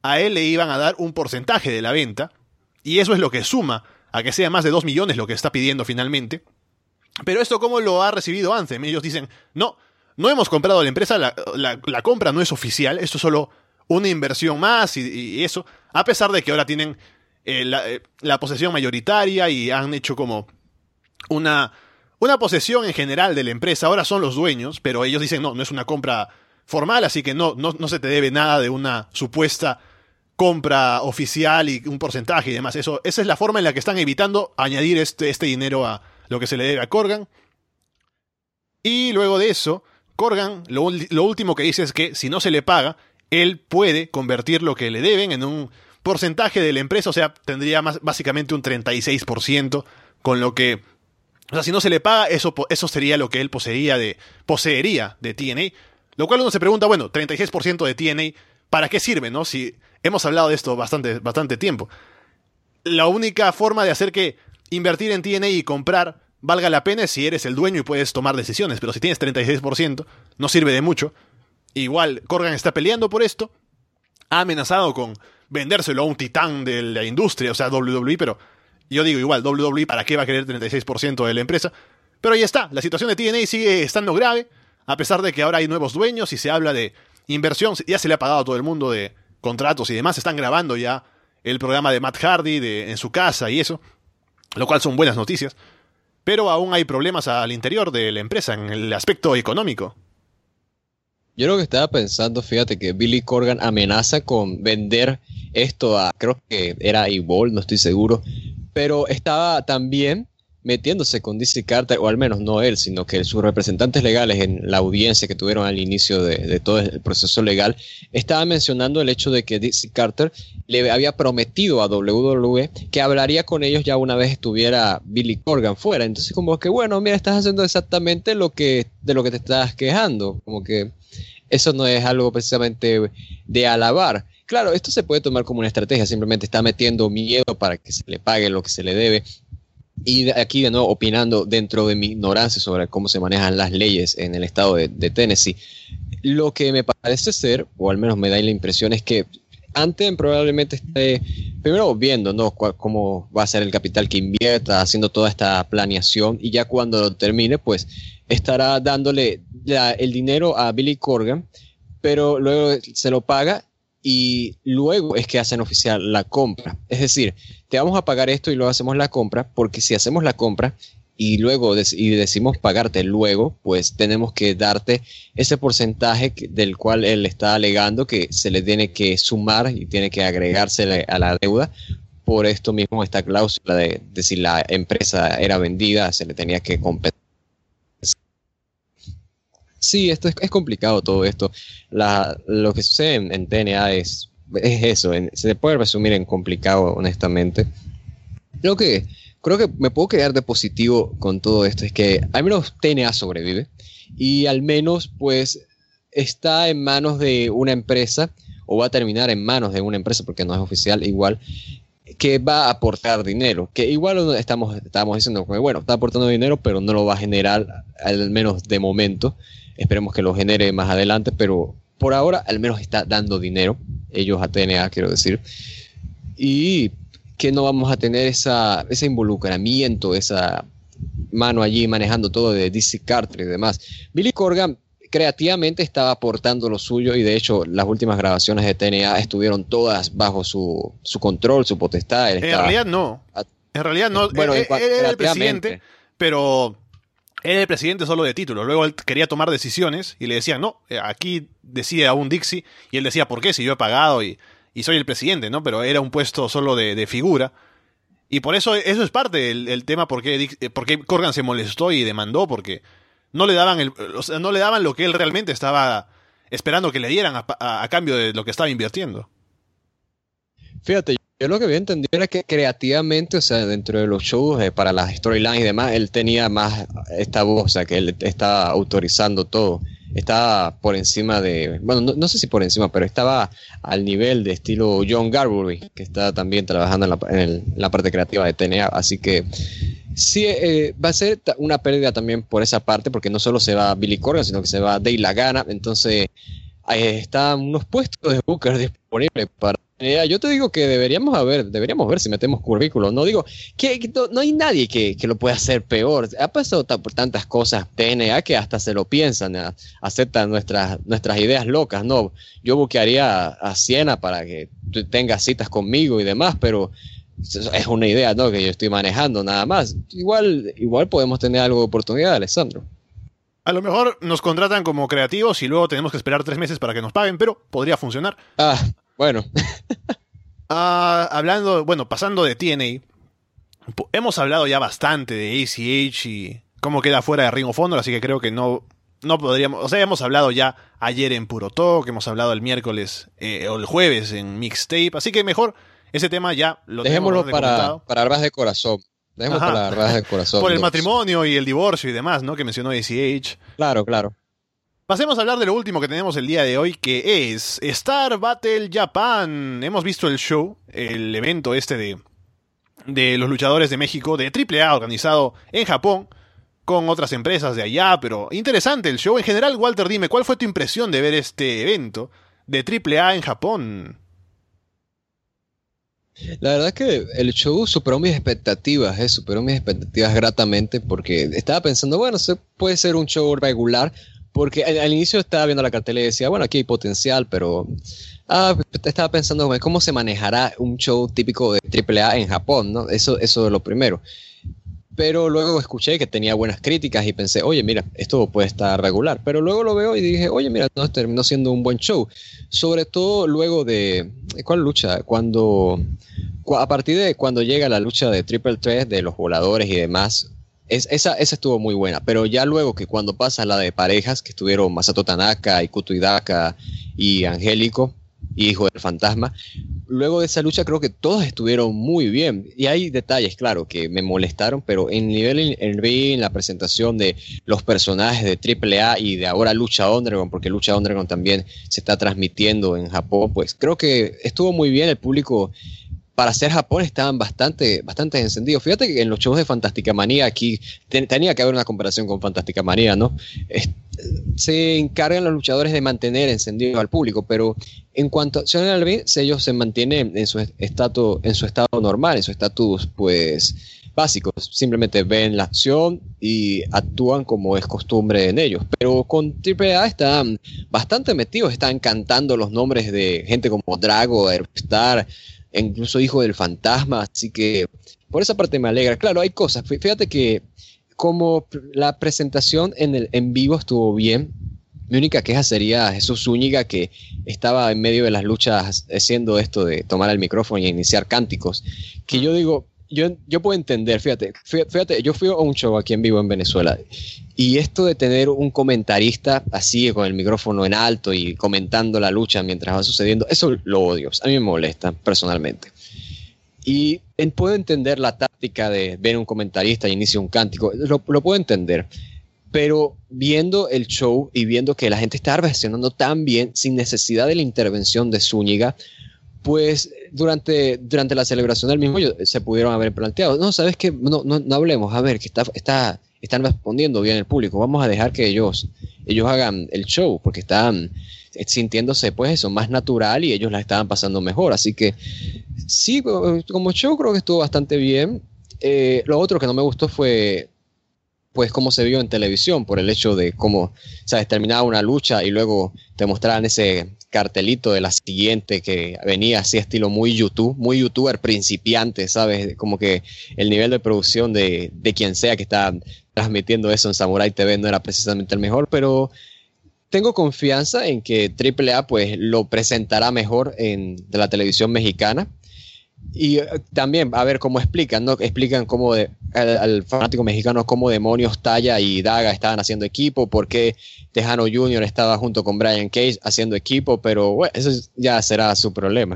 a él le iban a dar un porcentaje de la venta, y eso es lo que suma a que sea más de dos millones lo que está pidiendo finalmente. Pero esto, ¿cómo lo ha recibido Anthem? Ellos dicen, no, no hemos comprado la empresa, la, la, la compra no es oficial, esto es solo una inversión más y, y eso, a pesar de que ahora tienen eh, la, eh, la posesión mayoritaria y han hecho como una, una posesión en general de la empresa. Ahora son los dueños, pero ellos dicen, no, no es una compra formal, así que no, no, no se te debe nada de una supuesta compra oficial y un porcentaje y demás. Eso, esa es la forma en la que están evitando añadir este, este dinero a lo que se le debe a Corgan. Y luego de eso, Corgan lo, lo último que dice es que si no se le paga, él puede convertir lo que le deben en un porcentaje de la empresa, o sea, tendría más, básicamente un treinta y seis por ciento, con lo que, o sea, si no se le paga, eso, eso sería lo que él poseería de, poseería de T N A, lo cual uno se pregunta, bueno, treinta y seis por ciento de T N A, ¿para qué sirve, no? Si hemos hablado de esto bastante, bastante tiempo. La única forma de hacer que invertir en T N A y comprar valga la pena es si eres el dueño y puedes tomar decisiones, pero si tienes treinta y seis por ciento, no sirve de mucho. Igual, Corgan está peleando por esto, ha amenazado con vendérselo a un titán de la industria, o sea, W W E, pero yo digo igual, W W E, ¿para qué va a querer treinta y seis por ciento de la empresa? Pero ahí está, la situación de T N A sigue estando grave, a pesar de que ahora hay nuevos dueños y se habla de inversión, ya se le ha pagado a todo el mundo de contratos y demás, están grabando ya el programa de Matt Hardy de, en su casa y eso, lo cual son buenas noticias, pero aún hay problemas al interior de la empresa en el aspecto económico. Yo lo que estaba pensando, fíjate que Billy Corgan amenaza con vender esto a, creo que era Evolve, no estoy seguro, pero estaba también metiéndose con D C Carter, o al menos no él, sino que sus representantes legales en la audiencia que tuvieron al inicio de, de todo el proceso legal, estaban mencionando el hecho de que D C Carter le había prometido a W W E que hablaría con ellos ya una vez estuviera Billy Corgan fuera. Entonces como que, bueno, mira, estás haciendo exactamente lo que, de lo que te estás quejando, como que eso no es algo precisamente de alabar. Claro, esto se puede tomar como una estrategia, simplemente está metiendo miedo para que se le pague lo que se le debe. Y de aquí de nuevo opinando dentro de mi ignorancia sobre cómo se manejan las leyes en el estado de, de Tennessee, lo que me parece ser, o al menos me da la impresión, es que antes probablemente esté primero viendo, ¿no?, Cu- cómo va a ser el capital que invierta, haciendo toda esta planeación, y ya cuando lo termine, pues estará dándole la, el dinero a Billy Corgan, pero luego se lo paga y luego es que hacen oficial la compra. Es decir, te vamos a pagar esto y luego hacemos la compra, porque si hacemos la compra y luego dec- y decimos pagarte luego, pues tenemos que darte ese porcentaje que- del cual él está alegando que se le tiene que sumar y tiene que agregarse a la deuda. Por esto mismo esta cláusula de, de si la empresa era vendida, se le tenía que compensar. Sí, esto es, es complicado todo esto. La, lo que sucede en, en T N A es, es eso, en- se puede resumir en complicado, honestamente. Creo que, creo que me puedo quedar de positivo con todo esto, es que al menos T N A sobrevive y al menos pues está en manos de una empresa, o va a terminar en manos de una empresa porque no es oficial igual, que va a aportar dinero, que igual estamos, estamos diciendo que bueno, está aportando dinero, pero no lo va a generar, al menos de momento. Esperemos que lo genere más adelante, pero por ahora al menos está dando dinero, ellos a T N A quiero decir, y que no vamos a tener esa, ese involucramiento, esa mano allí manejando todo de D C Carter y demás. Billy Corgan creativamente estaba aportando lo suyo, y de hecho las últimas grabaciones de T N A estuvieron todas bajo su, su control, su potestad. Él En estaba- realidad no. En realidad no. Bueno, él, en cuanto- él era el creativamente. presidente, pero él era el presidente solo de título. Luego él quería tomar decisiones y le decían, no, eh, aquí decide aún Dixie. Y él decía, ¿por qué? Si yo he pagado y, y soy el presidente, ¿no? Pero era un puesto solo de, de figura. Y por eso, eso es parte del el tema por qué, Dix- eh, por qué Corgan se molestó y demandó, porque no le daban el, o sea, no le daban lo que él realmente estaba esperando que le dieran a, a- a cambio de lo que estaba invirtiendo. Fíjate, yo lo que había entendido era que creativamente, o sea, dentro de los shows, eh, para las storylines y demás, él tenía más esta voz, o sea, que él estaba autorizando todo. Estaba por encima de, bueno, no, no sé si por encima, pero estaba al nivel de estilo John Garbury, que está también trabajando en la, en el- en la parte creativa de T N A. Así que sí, eh, va a ser ta- una pérdida también por esa parte, porque no solo se va Billy Corgan, sino que se va Dale Lagana. Entonces, ahí están unos puestos de Booker disponibles para idea. Yo te digo que deberíamos a ver, deberíamos ver si metemos currículum. No digo que, que no, no hay nadie que, que lo pueda hacer peor. Ha pasado ta- por tantas cosas T N A que hasta se lo piensan, a- aceptan nuestras, nuestras ideas locas. No, yo buscaría a, a Siena para que tú tengas citas conmigo y demás, pero es una idea, ¿no? Que yo estoy manejando nada más. Igual, igual podemos tener algo de oportunidad, Alessandro. A lo mejor nos contratan como creativos y luego tenemos que esperar tres meses para que nos paguen, pero podría funcionar. Ah, bueno. Ah, hablando, bueno, pasando de T N A, po- hemos hablado ya bastante de A C H y cómo queda fuera de Ring of Honor, así que creo que no, no podríamos... O sea, hemos hablado ya ayer en Puro Talk, hemos hablado el miércoles eh, o el jueves en Mixtape, así que mejor ese tema ya lo Dejémoslo tenemos para, documentado. para armas de corazón. Dejémoslo Ajá. para armas de corazón. Por el entonces. matrimonio y el divorcio y demás, ¿no? Que mencionó A C H. Claro, claro. Pasemos a hablar de lo último que tenemos el día de hoy, que es Star Battle Japan. Hemos visto el show, el evento este de, de los luchadores de México, de Triple A, organizado en Japón, con otras empresas de allá, pero interesante el show. En general, Walter, dime, ¿cuál fue tu impresión de ver este evento de Triple A en Japón? La verdad es que el show superó mis expectativas, eh, superó mis expectativas gratamente porque estaba pensando, bueno, se puede ser un show regular, porque al, al inicio estaba viendo la cartelera y decía, bueno, aquí hay potencial, pero ah, estaba pensando bueno, cómo se manejará un show típico de Triple A en Japón, ¿no? Eso, eso es lo primero. Pero luego escuché que tenía buenas críticas y pensé, oye, mira, esto puede estar regular. Pero luego lo veo y dije, oye, mira, no, terminó siendo un buen show. Sobre todo luego de... ¿Cuál lucha? Cuando... cu- A partir de cuando llega la lucha de Triple Threat, de los voladores y demás, es, esa, esa estuvo muy buena. Pero ya luego que cuando pasa la de parejas, que estuvieron Masato Tanaka, Ikuto Hidaka y Angélico, hijo del fantasma, luego de esa lucha creo que todos estuvieron muy bien. Y hay detalles, claro, que me molestaron, pero en nivel en, en ring, en la presentación de los personajes de Triple A y de ahora Lucha Underground, porque Lucha Underground también se está transmitiendo en Japón, pues creo que estuvo muy bien. El público, para hacer Japón, estaban bastante, bastante encendidos. Fíjate que en los shows de Fantástica Manía aquí ten, tenía que haber una comparación con Fantástica Manía, ¿no? Es, se encargan los luchadores de mantener encendido al público, pero en cuanto a acción al ring, ellos se mantienen en su estado, en su estado normal, en su estatus, pues, básico. Simplemente ven la acción y actúan como es costumbre en ellos. Pero con Triple A están bastante metidos, están cantando los nombres de gente como Drago, Aerostar, e incluso Hijo del Fantasma, así que por esa parte me alegra. Claro, hay cosas, fíjate que como la presentación en el en vivo estuvo bien, mi única queja sería Jesús Zúñiga, que estaba en medio de las luchas haciendo esto de tomar el micrófono y iniciar cánticos, que yo digo, yo, yo puedo entender, fíjate, fíjate, yo fui a un show aquí en vivo en Venezuela, y esto de tener un comentarista así con el micrófono en alto y comentando la lucha mientras va sucediendo, eso lo odio, a mí me molesta personalmente. Y en, puedo entender la táctica de ver un comentarista y inicia un cántico, lo, lo puedo entender, pero viendo el show y viendo que la gente está reaccionando tan bien sin necesidad de la intervención de Zúñiga, pues durante, durante la celebración del mismo se pudieron haber planteado, no, ¿sabes qué? No, no, no hablemos, a ver, que está, está, están respondiendo bien el público, vamos a dejar que ellos, ellos hagan el show, porque están sintiéndose pues eso, más natural y ellos la estaban pasando mejor, así que sí, como show creo que estuvo bastante bien. Eh, lo otro que no me gustó fue pues cómo se vio en televisión, por el hecho de cómo, sabes, terminaba una lucha y luego te mostraban ese cartelito de la siguiente que venía así estilo muy YouTube, muy youtuber principiante, sabes, como que el nivel de producción de, de quien sea que está transmitiendo eso en Samurai T V no era precisamente el mejor, pero tengo confianza en que Triple A pues lo presentará mejor en de la televisión mexicana. Y uh, también, a ver cómo explican, ¿no? Explican cómo de, al, al fanático mexicano cómo demonios Talla y Daga estaban haciendo equipo, por qué Tejano junior estaba junto con Brian Cage haciendo equipo, pero bueno, eso ya será su problema.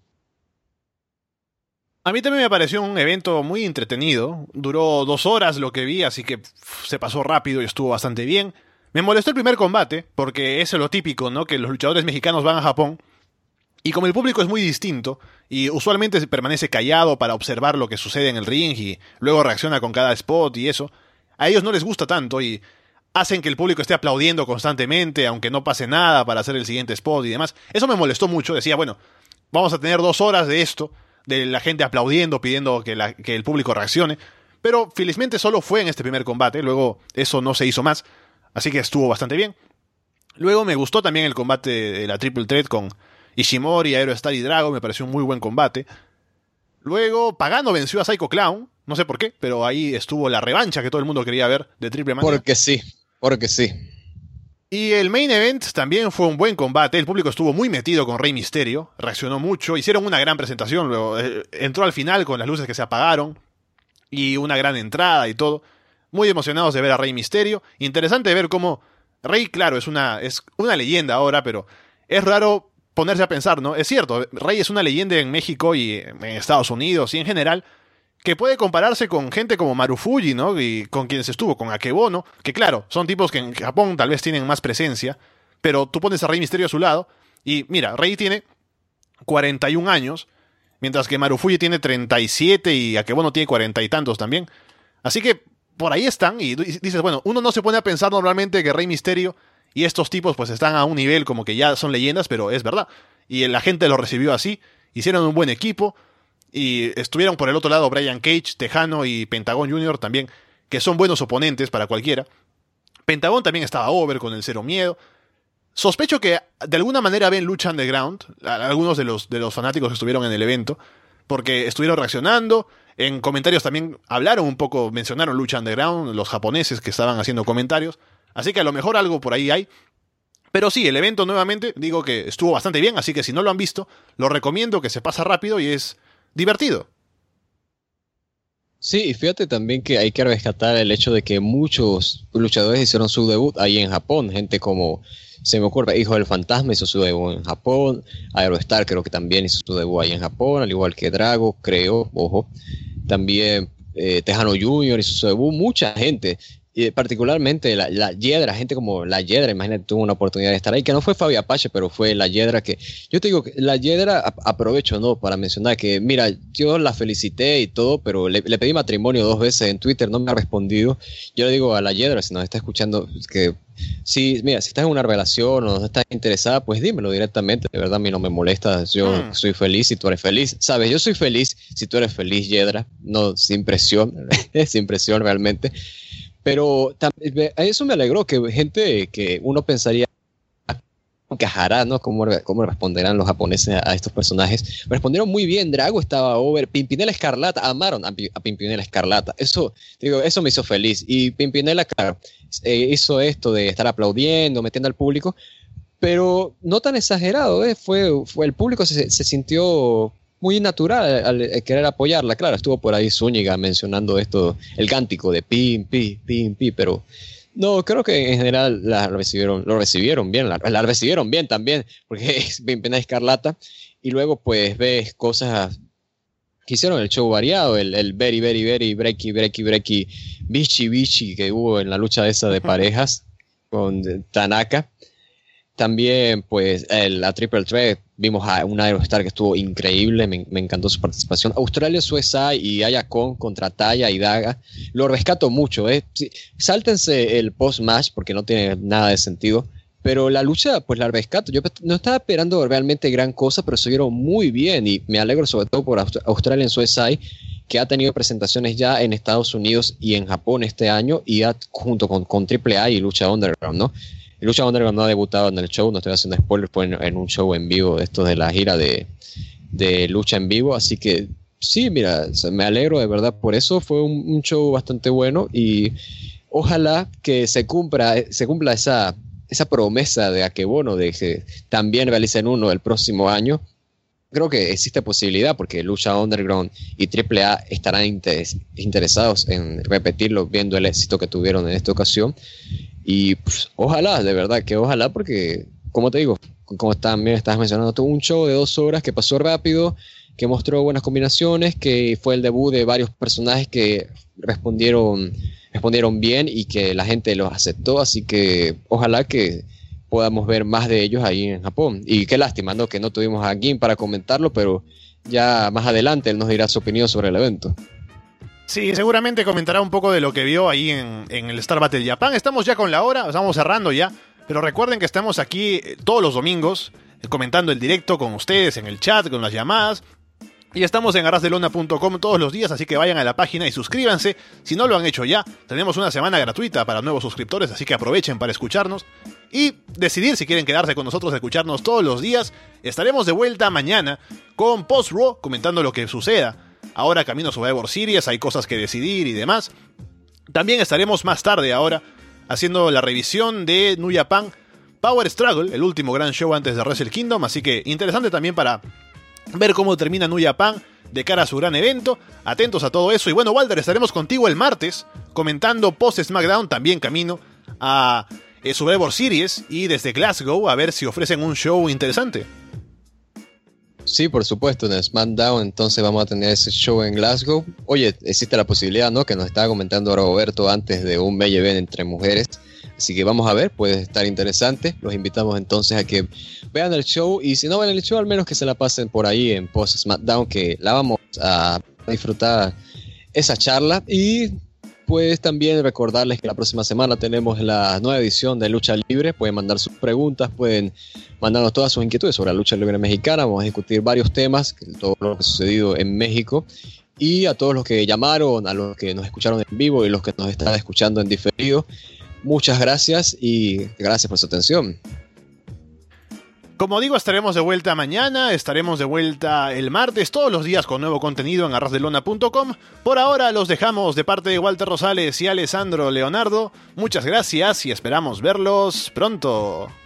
A mí también me pareció un evento muy entretenido. Duró dos horas lo que vi, así que pff, se pasó rápido y estuvo bastante bien. Me molestó el primer combate, porque eso es lo típico, ¿no? Que los luchadores mexicanos van a Japón y como el público es muy distinto y usualmente se permanece callado para observar lo que sucede en el ring y luego reacciona con cada spot y eso, a ellos no les gusta tanto y hacen que el público esté aplaudiendo constantemente aunque no pase nada para hacer el siguiente spot y demás. Eso me molestó mucho, decía, bueno, vamos a tener dos horas de esto, de la gente aplaudiendo, pidiendo que, la, que el público reaccione. Pero felizmente solo fue en este primer combate, luego eso no se hizo más, así que estuvo bastante bien. Luego me gustó también el combate de la Triple Threat con Ishimori, Aerostar y Drago, me pareció un muy buen combate. Luego Pagano venció a Psycho Clown, no sé por qué, pero ahí estuvo la revancha que todo el mundo quería ver de Triple Mania. Porque sí, porque sí. Y el main event también fue un buen combate, el público estuvo muy metido con Rey Mysterio, reaccionó mucho, hicieron una gran presentación, luego eh, entró al final con las luces que se apagaron, y una gran entrada y todo. Muy emocionados de ver a Rey Mysterio. Interesante ver cómo Rey, claro, es una, es una leyenda ahora, pero es raro ponerse a pensar, ¿no? Es cierto, Rey es una leyenda en México y en Estados Unidos y en general, que puede compararse con gente como Marufuji, ¿no? Y con quienes estuvo, con Akebono, que claro, son tipos que en Japón tal vez tienen más presencia, pero tú pones a Rey Mysterio a su lado, y mira, Rey tiene cuarenta y un años, mientras que Marufuji tiene treinta y siete y Akebono tiene cuarenta y tantos también. Así que por ahí están y dices, bueno, uno no se pone a pensar normalmente que Rey Mysterio y estos tipos pues están a un nivel como que ya son leyendas, pero es verdad. Y la gente lo recibió así, hicieron un buen equipo y estuvieron por el otro lado Brian Cage, Tejano y Pentagon junior también, que son buenos oponentes para cualquiera. Pentagon también estaba over con el Cero Miedo. Sospecho que de alguna manera ven Lucha Underground, algunos de los, de los fanáticos que estuvieron en el evento, porque estuvieron reaccionando, en comentarios también hablaron un poco, mencionaron Lucha Underground, los japoneses que estaban haciendo comentarios, así que a lo mejor algo por ahí hay. Pero sí, el evento nuevamente, digo que estuvo bastante bien, así que si no lo han visto, lo recomiendo, que se pasa rápido y es divertido. Sí, y fíjate también que hay que rescatar el hecho de que muchos luchadores hicieron su debut ahí en Japón, gente como, se me ocurre, Hijo del Fantasma hizo su debut en Japón, Aerostar creo que también hizo su debut ahí en Japón, al igual que Drago, creo, ojo, también eh, Tejano junior hizo su debut, mucha gente, y particularmente la, la Hiedra, gente como la Hiedra, imagínate, tuvo una oportunidad de estar ahí, que no fue Fabi Apache, pero fue la Hiedra que, yo te digo, que la Hiedra, aprovecho, ¿no?, para mencionar que, mira, yo la felicité y todo, pero le, le pedí matrimonio dos veces en Twitter, no me ha respondido. Yo le digo a la Hiedra, si nos está escuchando, que si, mira, si estás en una relación o no estás interesada, pues dímelo directamente, de verdad a mí no me molesta, yo mm. soy feliz si tú eres feliz, sabes, yo soy feliz si tú eres feliz, Hiedra, no, sin presión, sin presión realmente. Pero a eso me alegró, que gente que uno pensaría encajará, ¿no? ¿Cómo, ¿Cómo responderán los japoneses a, a estos personajes? Respondieron muy bien, Drago estaba over, Pimpinela Escarlata, amaron a, a Pimpinela Escarlata, eso, digo, eso me hizo feliz. Y Pimpinela, claro, eh, hizo esto de estar aplaudiendo, metiendo al público, pero no tan exagerado, ¿eh? Fue, fue el público se, se sintió muy natural al, al querer apoyarla. Claro, estuvo por ahí Zúñiga mencionando esto, el cántico de pim, pi, pim, pi, pero no, creo que en general la recibieron, lo recibieron bien, la, la recibieron bien también, porque es Pimpinela Escarlata, y luego pues ves cosas que hicieron el show variado, el, el very, very, very, breaky, breaky, breaky, bichi, bichi que hubo en la lucha esa de parejas con Tanaka. También, pues, el, la Triple Threat, vimos a un Aerostar que estuvo increíble, me, me encantó su participación. Australia, Suicide y Ayakon contra Taya y Daga, lo rescato mucho, ¿eh? Sí, sáltense el post-match porque no tiene nada de sentido, pero la lucha, pues la rescato. Yo no estaba esperando realmente gran cosa, pero se vieron muy bien y me alegro sobre todo por Aust- Australia Suicide, que ha tenido presentaciones ya en Estados Unidos y en Japón este año, y ha, junto con, con Triple A y Lucha Underground, ¿no? Lucha Underground no ha debutado en el show, no estoy haciendo spoiler, fue en, en un show en vivo de estos de la gira de, de Lucha en Vivo, así que sí, mira, me alegro de verdad por eso, fue un, un show bastante bueno y ojalá que se cumpla, se cumpla esa, esa promesa de Akebono de que también realicen uno el próximo año. Creo que existe posibilidad porque Lucha Underground y Triple A estarán interes, interesados en repetirlo viendo el éxito que tuvieron en esta ocasión. Y pues, ojalá, de verdad, que ojalá, porque, como te digo, como también estabas mencionando, tuvo un show de dos horas que pasó rápido, que mostró buenas combinaciones, que fue el debut de varios personajes que respondieron, respondieron bien y que la gente los aceptó, así que ojalá que podamos ver más de ellos ahí en Japón. Y qué lástima, ¿no?, que no tuvimos a Gin para comentarlo, pero ya más adelante él nos dirá su opinión sobre el evento. Sí, seguramente comentará un poco de lo que vio ahí en, en el Star Battle Japan. Estamos ya con la hora, estamos cerrando ya, pero recuerden que estamos aquí todos los domingos, comentando el directo con ustedes en el chat, con las llamadas. Y estamos en arrasdelona punto com todos los días, así que vayan a la página y suscríbanse. Si no lo han hecho ya, tenemos una semana gratuita para nuevos suscriptores, así que aprovechen para escucharnos y decidir si quieren quedarse con nosotros a escucharnos todos los días. Estaremos de vuelta mañana con Post Raw, comentando lo que suceda. Ahora camino a Survivor Series, hay cosas que decidir y demás. También estaremos más tarde ahora haciendo la revisión de New Japan Power Struggle, el último gran show antes de Wrestle Kingdom, así que interesante también para ver cómo termina New Japan de cara a su gran evento. Atentos a todo eso. Y bueno, Walter, estaremos contigo el martes comentando post SmackDown, también camino a eh, Survivor Series y desde Glasgow a ver si ofrecen un show interesante. Sí, por supuesto, en SmackDown entonces vamos a tener ese show en Glasgow. Oye, existe la posibilidad, ¿no?, que nos estaba comentando ahora Roberto antes de un main event entre mujeres. Así que vamos a ver, puede estar interesante. Los invitamos entonces a que vean el show. Y si no ven el show, al menos que se la pasen por ahí en Post SmackDown, que la vamos a disfrutar esa charla. Y pues también recordarles que la próxima semana tenemos la nueva edición de Lucha Libre. Pueden mandar sus preguntas, pueden mandarnos todas sus inquietudes sobre la lucha libre mexicana. Vamos a discutir varios temas, todo lo que ha sucedido en México. Y a todos los que llamaron, a los que nos escucharon en vivo y los que nos están escuchando en diferido, muchas gracias y gracias por su atención. Como digo, estaremos de vuelta mañana, estaremos de vuelta el martes, todos los días con nuevo contenido en arrasdelona punto com. Por ahora los dejamos de parte de Walter Rosales y Alessandro Leonardo. Muchas gracias y esperamos verlos pronto.